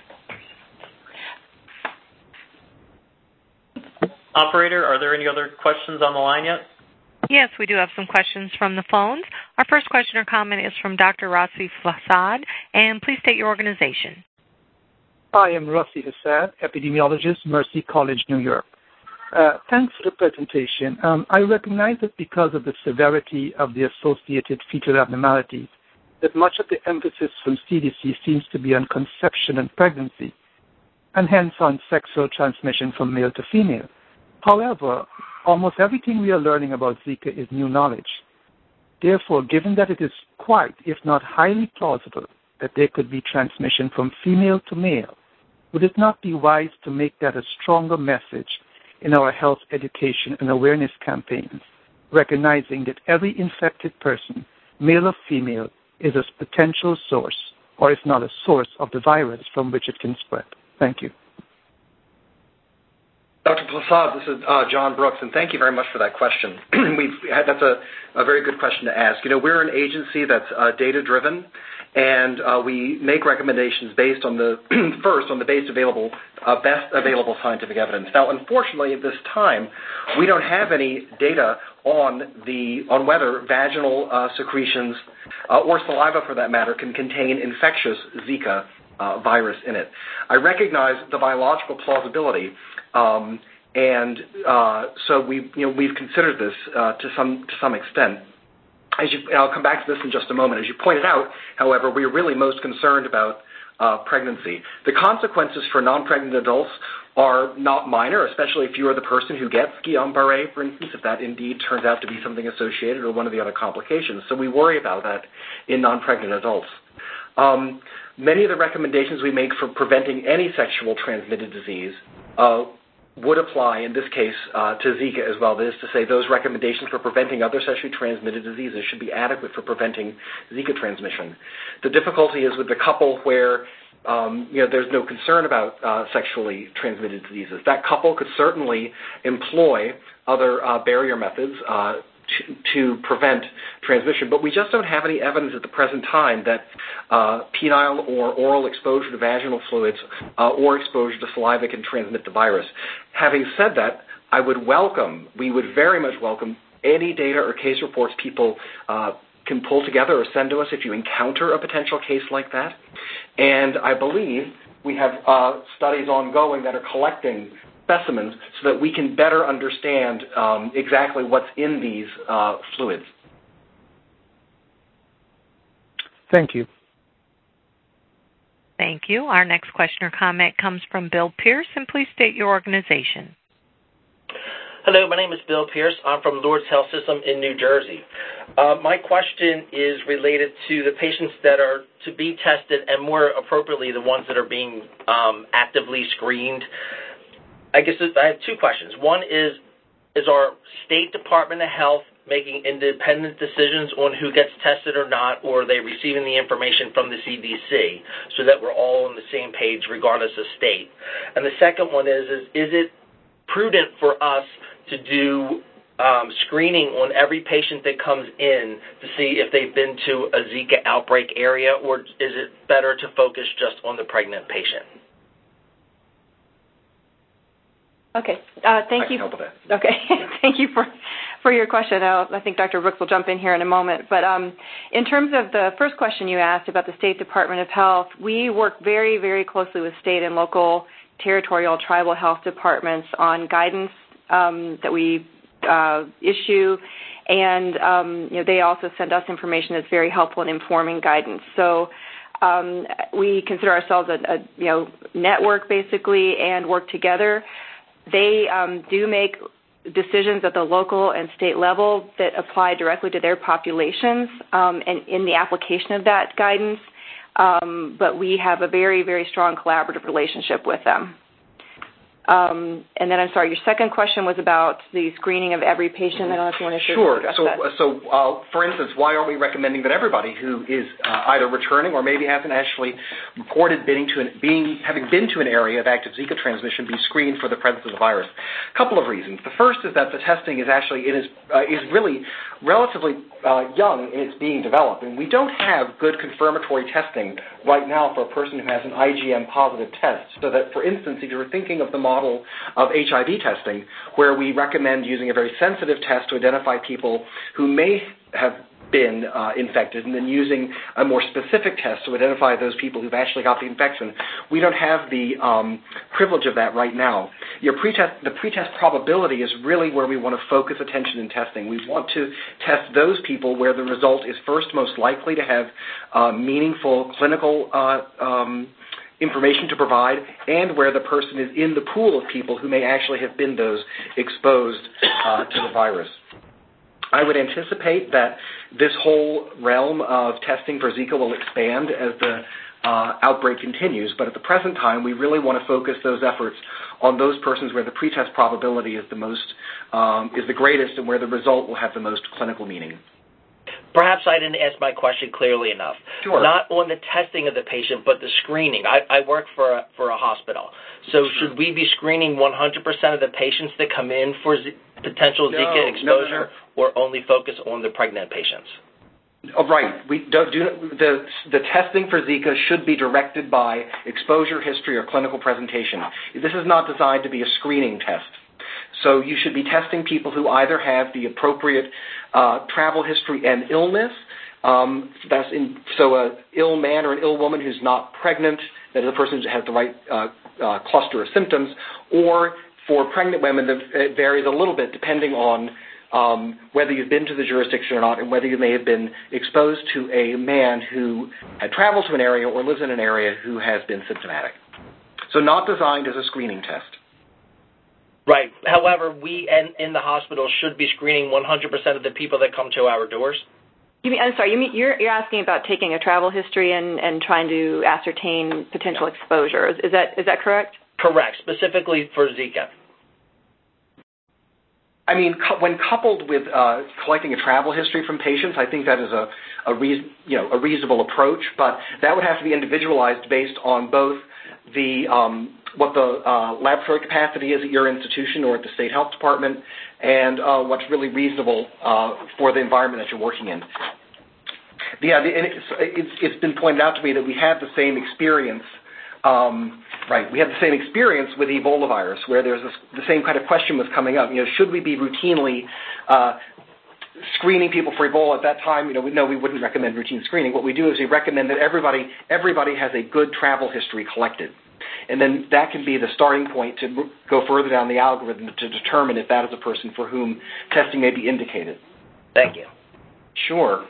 Operator, are there any other questions on the line yet? Yes, we do have some questions from the phones. Our first question or comment is from Dr. Rossi Fassad, and please state your organization. I am Rossi Fassad, epidemiologist, Mercy College, New York. Thanks for the presentation. I recognize that because of the severity of the associated fetal abnormalities, that much of the emphasis from CDC seems to be on conception and pregnancy, and hence on sexual transmission from male to female. However, almost everything we are learning about Zika is new knowledge. Therefore, given that it is quite, if not highly plausible, that there could be transmission from female to male, would it not be wise to make that a stronger message in our health education and awareness campaigns, recognizing that every infected person, male or female, is a potential source, or if not a source, of the virus from which it can spread? Thank you. Dr. Fassad, this is John Brooks, and thank you very much for that question. That's a very good question to ask. You know, we're an agency that's data-driven, and we make recommendations based on the best available scientific evidence. Now, unfortunately, at this time, we don't have any data on whether vaginal secretions or saliva, for that matter, can contain infectious Zika virus in it. I recognize the biological plausibility, and so we've considered this to some extent. I'll come back to this in just a moment. As you pointed out, however, we are really most concerned about pregnancy. The consequences for non-pregnant adults are not minor, especially if you are the person who gets Guillain-Barré, for instance, if that indeed turns out to be something associated or one of the other complications. So we worry about that in non-pregnant adults. Many of the recommendations we make for preventing any sexual transmitted disease would apply in this case to Zika as well. That is to say, those recommendations for preventing other sexually transmitted diseases should be adequate for preventing Zika transmission. The difficulty is with the couple where there's no concern about sexually transmitted diseases. That couple could certainly employ other barrier methods to prevent transmission, but we just don't have any evidence at the present time that penile or oral exposure to vaginal fluids or exposure to saliva can transmit the virus. Having said that, we would very much welcome any data or case reports people can pull together or send to us if you encounter a potential case like that. And I believe we have studies ongoing that are collecting specimens so that we can better understand exactly what's in these fluids. Thank you. Thank you. Our next question or comment comes from Bill Pierce, and please state your organization. Hello, my name is Bill Pierce. I'm from Lourdes Health System in New Jersey. My question is related to the patients that are to be tested and more appropriately the ones that are being actively screened. I guess I have two questions. One is our State Department of Health making independent decisions on who gets tested or not, or are they receiving the information from the CDC so that we're all on the same page regardless of state? And the second one is it prudent for us to do screening on every patient that comes in to see if they've been to a Zika outbreak area, or is it better to focus just on the pregnant patient? Okay. Thank you. I can help with that. Okay. Thank you for your question. I think Dr. Brooks will jump in here in a moment. But in terms of the first question you asked about the State Department of Health, we work very, very closely with state and local, territorial, tribal health departments on guidance that we issue, and they also send us information that's very helpful in informing guidance. So we consider ourselves a network basically and work together. They do make decisions at the local and state level that apply directly to their populations and in the application of that guidance, but we have a very, very strong collaborative relationship with them. And then, I'm sorry, your second question was about the screening of every patient. I don't know if you want to address that. So, for instance, why aren't we recommending that everybody who is either returning or maybe hasn't actually reported having been to an area of active Zika transmission be screened for the presence of the virus? A couple of reasons. The first is that the testing is actually is really relatively young in its being developed, and we don't have good confirmatory testing right now for a person who has an IgM positive test. So that, for instance, if you were thinking of the model of HIV testing, where we recommend using a very sensitive test to identify people who may have been infected, and then using a more specific test to identify those people who've actually got the infection. We don't have the privilege of that right now. The pretest probability is really where we want to focus attention in testing. We want to test those people where the result is first most likely to have meaningful clinical information to provide, and where the person is in the pool of people who may actually have been those exposed to the virus. I would anticipate that this whole realm of testing for Zika will expand as the outbreak continues, but at the present time, we really want to focus those efforts on those persons where the pretest probability is the greatest, and where the result will have the most clinical meaning. Perhaps I didn't ask my question clearly enough. Sure. Not on the testing of the patient, but the screening. I work for a hospital. So should we be screening 100% of the patients that come in for potential Zika exposure, or only focus on the pregnant patients? Oh, right. We don't the testing for Zika should be directed by exposure history or clinical presentation. This is not designed to be a screening test. So you should be testing people who either have the appropriate travel history and illness. So an ill man or an ill woman who's not pregnant, that is a person who has the right cluster of symptoms, or for pregnant women, it varies a little bit depending on whether you've been to the jurisdiction or not, and whether you may have been exposed to a man who had traveled to an area or lives in an area who has been symptomatic. So not designed as a screening test. Right. However, we in the hospital should be screening 100% of the people that come to our doors. You're asking about taking a travel history and trying to ascertain potential exposure. Is that correct? Correct, specifically for Zika. I mean, when coupled with collecting a travel history from patients, I think that is a reasonable approach. But that would have to be individualized based on both the what the laboratory capacity is at your institution or at the state health department, and what's really reasonable for the environment that you're working in. It's been pointed out to me that we had the same experience. We had the same experience with Ebola virus, where there's the same kind of question was coming up. Should we be routinely screening people for Ebola at that time? No, we wouldn't recommend routine screening. What we do is we recommend that everybody has a good travel history collected. And then that can be the starting point to go further down the algorithm to determine if that is a person for whom testing may be indicated. Thank you. Sure.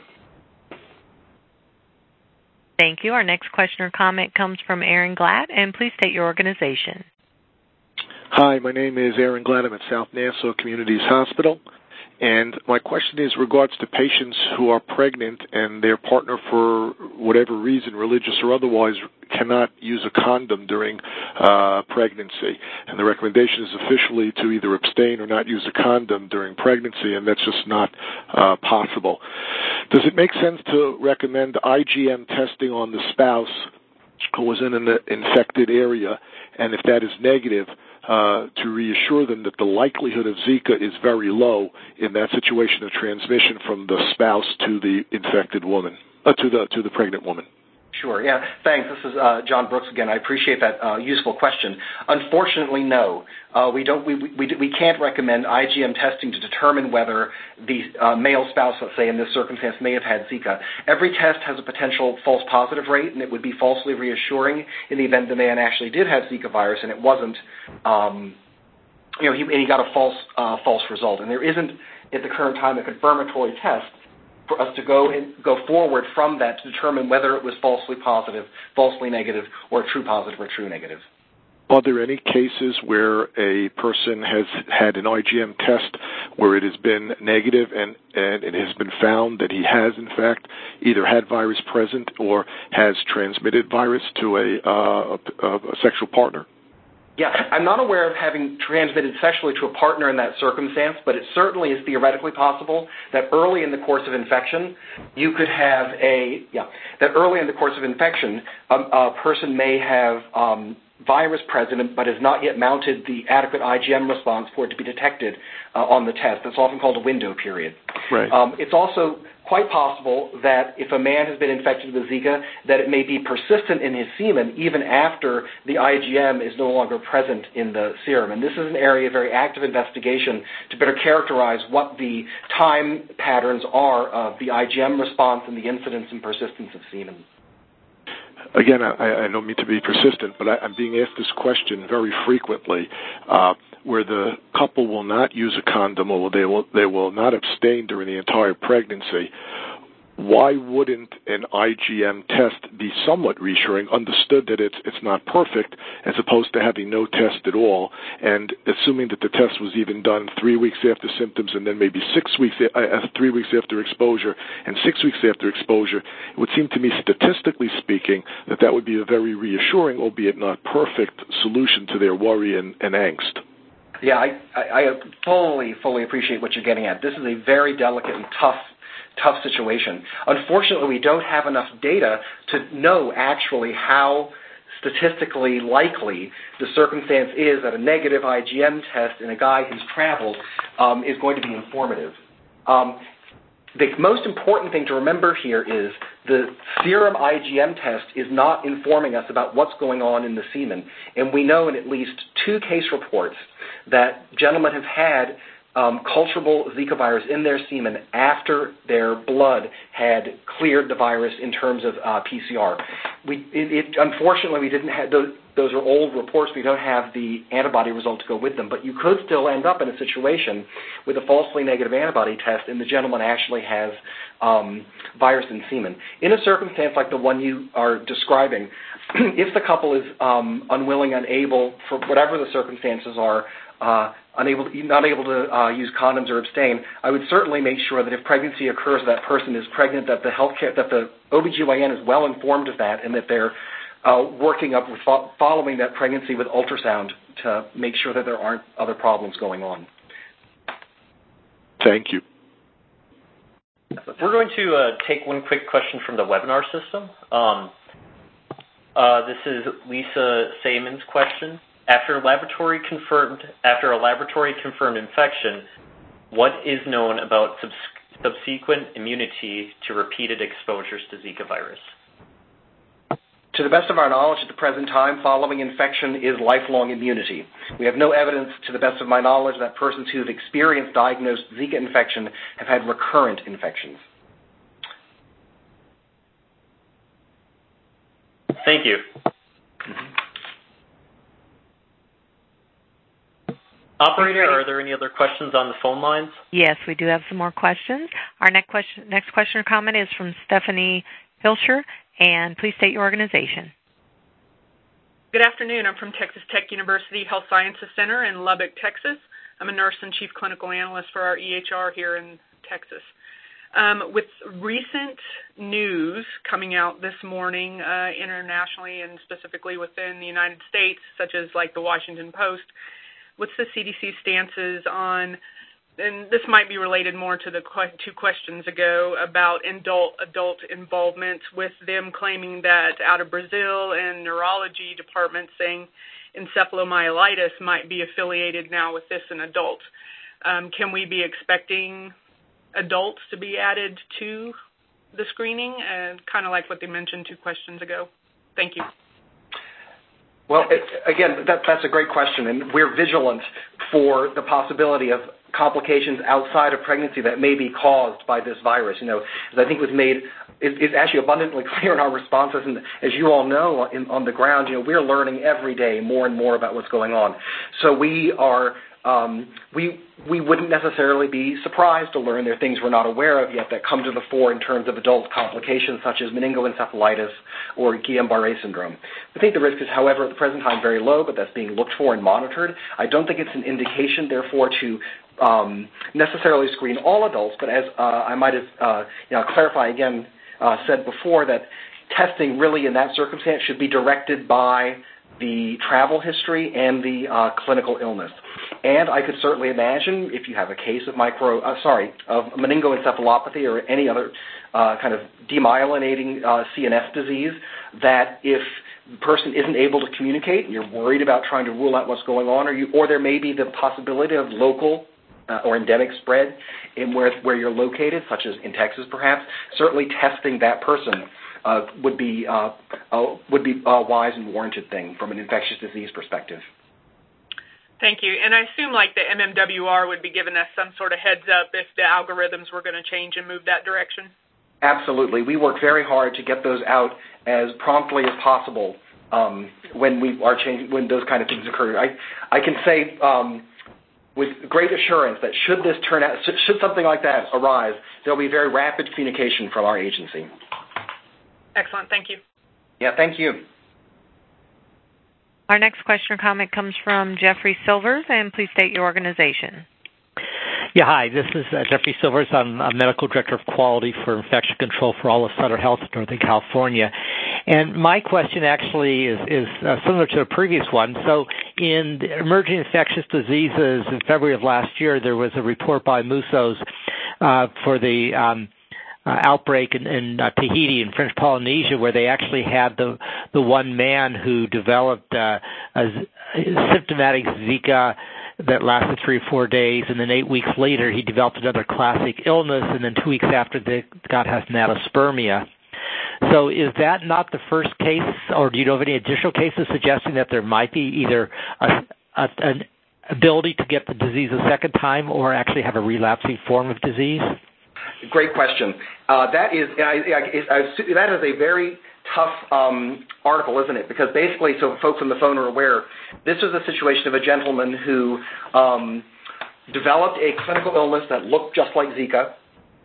Thank you. Our next question or comment comes from Aaron Glatt, and please state your organization. Hi, my name is Aaron Glatt. I'm at South Nassau Communities Hospital. And my question is regards to patients who are pregnant and their partner, for whatever reason, religious or otherwise, cannot use a condom during pregnancy. And the recommendation is officially to either abstain or not use a condom during pregnancy, and that's just not possible. Does it make sense to recommend IgM testing on the spouse who was in an infected area, and if that is negative, to reassure them that the likelihood of Zika is very low in that situation of transmission from the spouse to the infected woman, to the pregnant woman? Sure. Yeah. Thanks. This is John Brooks again. I appreciate that useful question. Unfortunately, no. We can't recommend IgM testing to determine whether the male spouse, let's say in this circumstance, may have had Zika. Every test has a potential false positive rate, and it would be falsely reassuring in the event the man actually did have Zika virus and it wasn't. He got a false result, and there isn't at the current time a confirmatory test for us to go forward from that to determine whether it was falsely positive, falsely negative, or true positive or true negative. Are there any cases where a person has had an IgM test where it has been negative and it has been found that he has, in fact, either had virus present or has transmitted virus to a sexual partner? Yeah, I'm not aware of having transmitted sexually to a partner in that circumstance, but it certainly is theoretically possible that early in the course of infection, you could have a person may have virus present but has not yet mounted the adequate IgM response for it to be detected on the test. That's often called a window period. Right. It's also quite possible that if a man has been infected with Zika, that it may be persistent in his semen even after the IgM is no longer present in the serum. And this is an area of very active investigation to better characterize what the time patterns are of the IgM response and the incidence and persistence of semen. Again, I don't mean to be persistent, but I'm being asked this question very frequently, where the couple will not use a condom or they will not abstain during the entire pregnancy. Why wouldn't an IgM test be somewhat reassuring, understood that it's not perfect, as opposed to having no test at all, and assuming that the test was even done 3 weeks after symptoms and then maybe 3 weeks after exposure and 6 weeks after exposure? It would seem to me, statistically speaking, that would be a very reassuring, albeit not perfect, solution to their worry and angst. Yeah, I fully appreciate what you're getting at. This is a very delicate and tough situation. Unfortunately, we don't have enough data to know actually how statistically likely the circumstance is that a negative IgM test in a guy who's traveled is going to be informative. The most important thing to remember here is the serum IgM test is not informing us about what's going on in the semen. And we know in at least 2 case reports that gentlemen have had culturable Zika virus in their semen after their blood had cleared the virus in terms of PCR. Unfortunately, we didn't have those are old reports. We don't have the antibody result to go with them, but you could still end up in a situation with a falsely negative antibody test and the gentleman actually has virus in semen. In a circumstance like the one you are describing, if the couple is unwilling, unable, for whatever the circumstances are, not able to use condoms or abstain, I would certainly make sure that if pregnancy occurs, that person is pregnant, that the OBGYN is well informed of that, and that they're working up with following that pregnancy with ultrasound to make sure that there aren't other problems going on. Thank you. We're going to take one quick question from the webinar system. This is Lisa Sayman's question. After a laboratory confirmed infection, what is known about subsequent immunity to repeated exposures to Zika virus? To the best of our knowledge at the present time, following infection is lifelong immunity. We have no evidence, to the best of my knowledge, that persons who have experienced diagnosed Zika infection have had recurrent infections. Thank you. Operator, are there any other questions on the phone lines? Yes, we do have some more questions. Our next question or comment is from Stephanie Hilscher, and please state your organization. Good afternoon. I'm from Texas Tech University Health Sciences Center in Lubbock, Texas. I'm a nurse and chief clinical analyst for our EHR here in Texas. With recent news coming out this morning internationally and specifically within the United States, such as like the Washington Post, what's the CDC stances on, and this might be related more to the two questions ago about adult involvement, with them claiming that out of Brazil and neurology departments saying encephalomyelitis might be affiliated now with this in adults. Can we be expecting adults to be added to the screening, kind of like what they mentioned 2 questions ago? Thank you. Well, again, that's a great question, and we're vigilant for the possibility of complications outside of pregnancy that may be caused by this virus. You know, as I think was made, it's actually abundantly clear in our responses, and as you all know, on the ground, you know, we're learning every day more and more about what's going on. So we are. We wouldn't necessarily be surprised to learn there are things we're not aware of yet that come to the fore in terms of adult complications such as meningoencephalitis or Guillain-Barré syndrome. I think the risk is, however, at the present time very low, but that's being looked for and monitored. I don't think it's an indication, therefore, to necessarily screen all adults, but as I might have clarify again, said before, that testing really in that circumstance should be directed by the travel history and the clinical illness. And I could certainly imagine if you have a case of meningoencephalopathy or any other kind of demyelinating CNS disease, that if the person isn't able to communicate and you're worried about trying to rule out what's going on, or there may be the possibility of local or endemic spread in where you're located, such as in Texas perhaps, certainly testing that person would be a wise and warranted thing from an infectious disease perspective. Thank you. And I assume like the MMWR would be giving us some sort of heads up if the algorithms were going to change and move that direction? Absolutely. We work very hard to get those out as promptly as possible when those kind of things occur. I can say with great assurance that should something like that arise, there will be very rapid communication from our agency. Excellent. Thank you. Yeah, thank you. Our next question or comment comes from Jeffrey Silvers, and please state your organization. Yeah, hi. This is Jeffrey Silvers. I'm a medical director of quality for infection control for all of Sutter Health in Northern California. And my question actually is similar to a previous one. So in the emerging infectious diseases in February of last year, there was a report by Musos for the outbreak in Tahiti in French Polynesia, where they actually had the one man who developed a symptomatic Zika that lasted 3 or 4 days, and then 8 weeks later he developed another classic illness, and then 2 weeks after they got hepatospermia. So is that not the first case, or do you know of any additional cases suggesting that there might be either an ability to get the disease a second time or actually have a relapsing form of disease? Great question. That is a very tough article, isn't it? Because basically, so folks on the phone are aware, this was a situation of a gentleman who developed a clinical illness that looked just like Zika.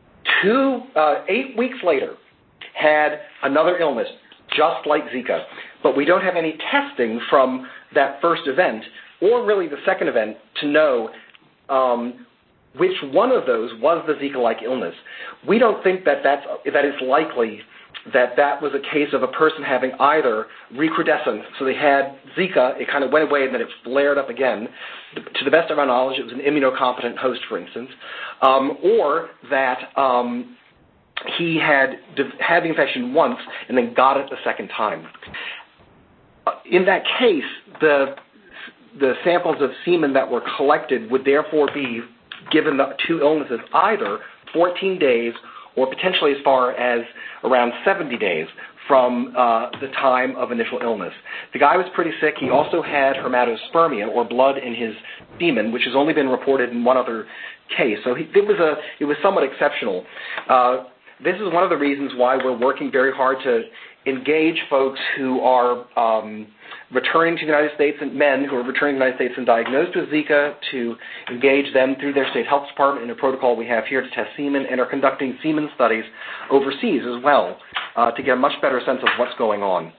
8 weeks later, had another illness just like Zika, but we don't have any testing from that first event or really the second event to know which one of those was the Zika-like illness. We don't think that it's likely that was a case of a person having either recrudescence, so they had Zika, it kind of went away and then it flared up again. To the best of our knowledge, it was an immunocompetent host, for instance, or that he had the infection once and then got it the second time. In that case, the samples of semen that were collected would therefore be, given the two illnesses, either 14 days or potentially as far as around 70 days from the time of initial illness. The guy was pretty sick. He also had hematospermia, or blood in his semen, which has only been reported in one other case. So it was somewhat exceptional. This is one of the reasons why we're working very hard to engage folks who are returning to the United States, and men who are returning to the United States and diagnosed with Zika, to engage them through their state health department in a protocol we have here to test semen, and are conducting semen studies overseas as well to get a much better sense of what's going on.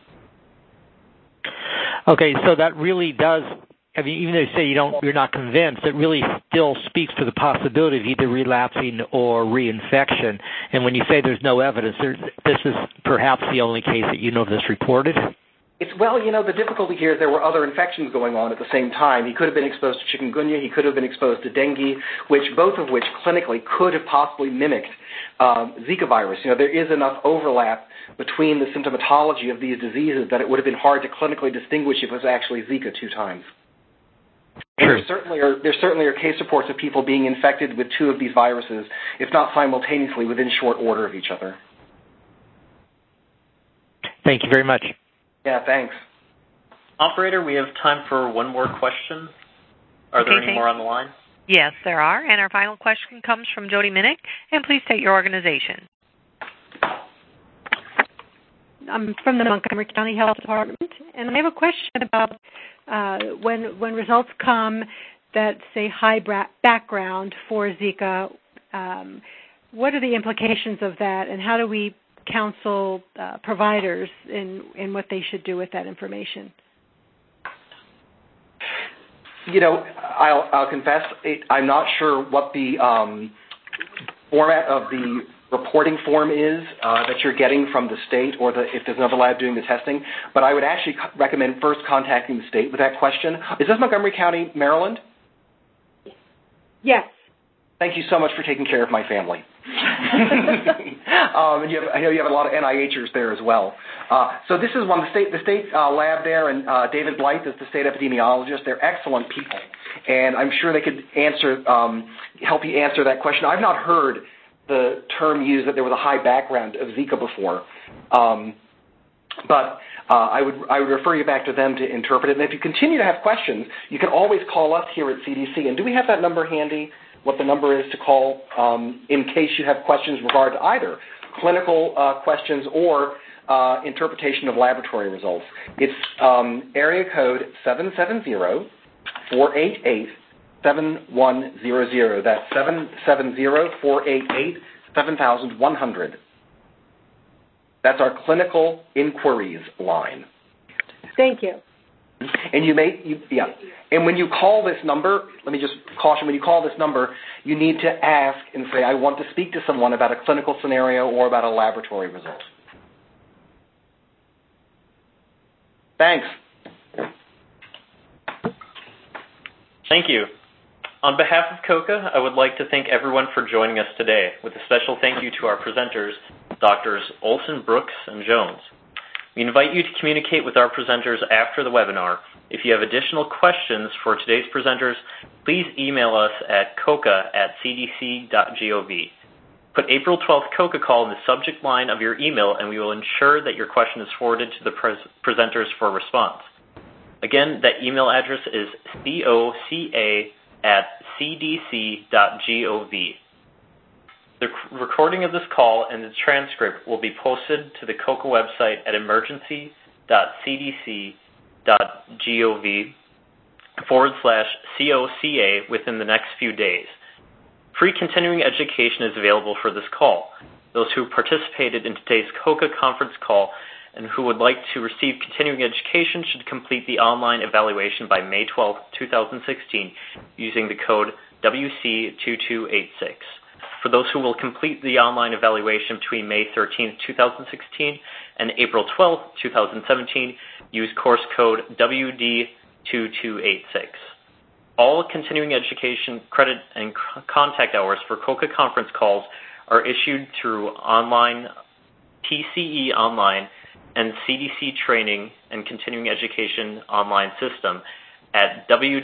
Okay, so that really does, I mean, even though you say you're not convinced, it really still speaks to the possibility of either relapsing or reinfection. And when you say there's no evidence, this is perhaps the only case that you know of that's reported? The difficulty here is there were other infections going on at the same time. He could have been exposed to chikungunya. He could have been exposed to dengue, both of which clinically could have possibly mimicked Zika virus. There is enough overlap between the symptomatology of these diseases that it would have been hard to clinically distinguish if it was actually Zika two times. Sure. There certainly are case reports of people being infected with two of these viruses, if not simultaneously, within short order of each other. Thank you very much. Yeah, thanks. Operator, we have time for one more question. Are there any more on the line? Yes, there are. And our final question comes from Jody Minnick. And please state your organization. I'm from the Montgomery County Health Department, and I have a question about when results come that say high background for Zika, what are the implications of that, and how do we counsel providers in what they should do with that information? I'll confess, I'm not sure what the format of the reporting form is that you're getting from the state, or if there's another lab doing the testing, but I would actually recommend first contacting the state with that question. Is this Montgomery County, Maryland? Yes. Thank you so much for taking care of my family. I know you have a lot of NIHers there as well. So this is one, the state lab there, and David Blythe is the state epidemiologist. They're excellent people, and I'm sure they could help you answer that question. I've not heard the term used that there was a high background of Zika before, but I would refer you back to them to interpret it. And if you continue to have questions, you can always call us here at CDC. And do we have that number handy, what the number is to call in case you have questions regard to either clinical questions or interpretation of laboratory results? It's area code 770-488-7100. That's 770-488-7100. That's our clinical inquiries line. Thank you. And And when you call this number, let me just caution, when you call this number, you need to ask and say, I want to speak to someone about a clinical scenario or about a laboratory result. Thanks. Thank you. On behalf of COCA, I would like to thank everyone for joining us today, with a special thank you to our presenters, Drs. Olson, Brooks, and Jones. We invite you to communicate with our presenters after the webinar. If you have additional questions for today's presenters, please email us at coca@cdc.gov. Put April 12th COCA call in the subject line of your email, and we will ensure that your question is forwarded to the presenters for response. Again, that email address is coca@cdc.gov. The recording of this call and the transcript will be posted to the COCA website at emergency.cdc.gov/COCA within the next few days. Free continuing education is available for this call. Those who participated in today's COCA conference call and who would like to receive continuing education should complete the online evaluation by May 12, 2016, using the code WC2286. For those who will complete the online evaluation between May 13, 2016 and April 12, 2017, use course code WD2286. All continuing education credit and contact hours for COCA conference calls are issued through online TCE Online and CDC Training and Continuing Education Online System at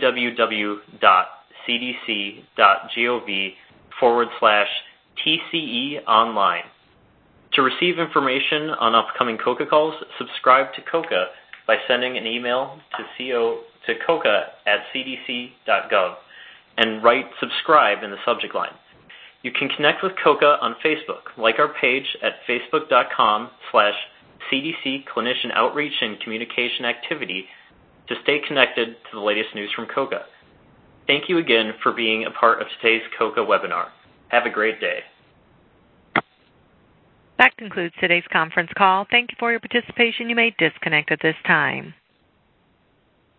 www.cdc.gov/TCE Online. To receive information on upcoming COCA calls, subscribe to COCA by sending an email to coca@cdc.gov and write subscribe in the subject line. You can connect with COCA on Facebook. Like our page at facebook.com/CDC Clinician Outreach and Communication Activity to stay connected to the latest news from COCA. Thank you again for being a part of today's COCA webinar. Have a great day. That concludes today's conference call. Thank you for your participation. You may disconnect at this time.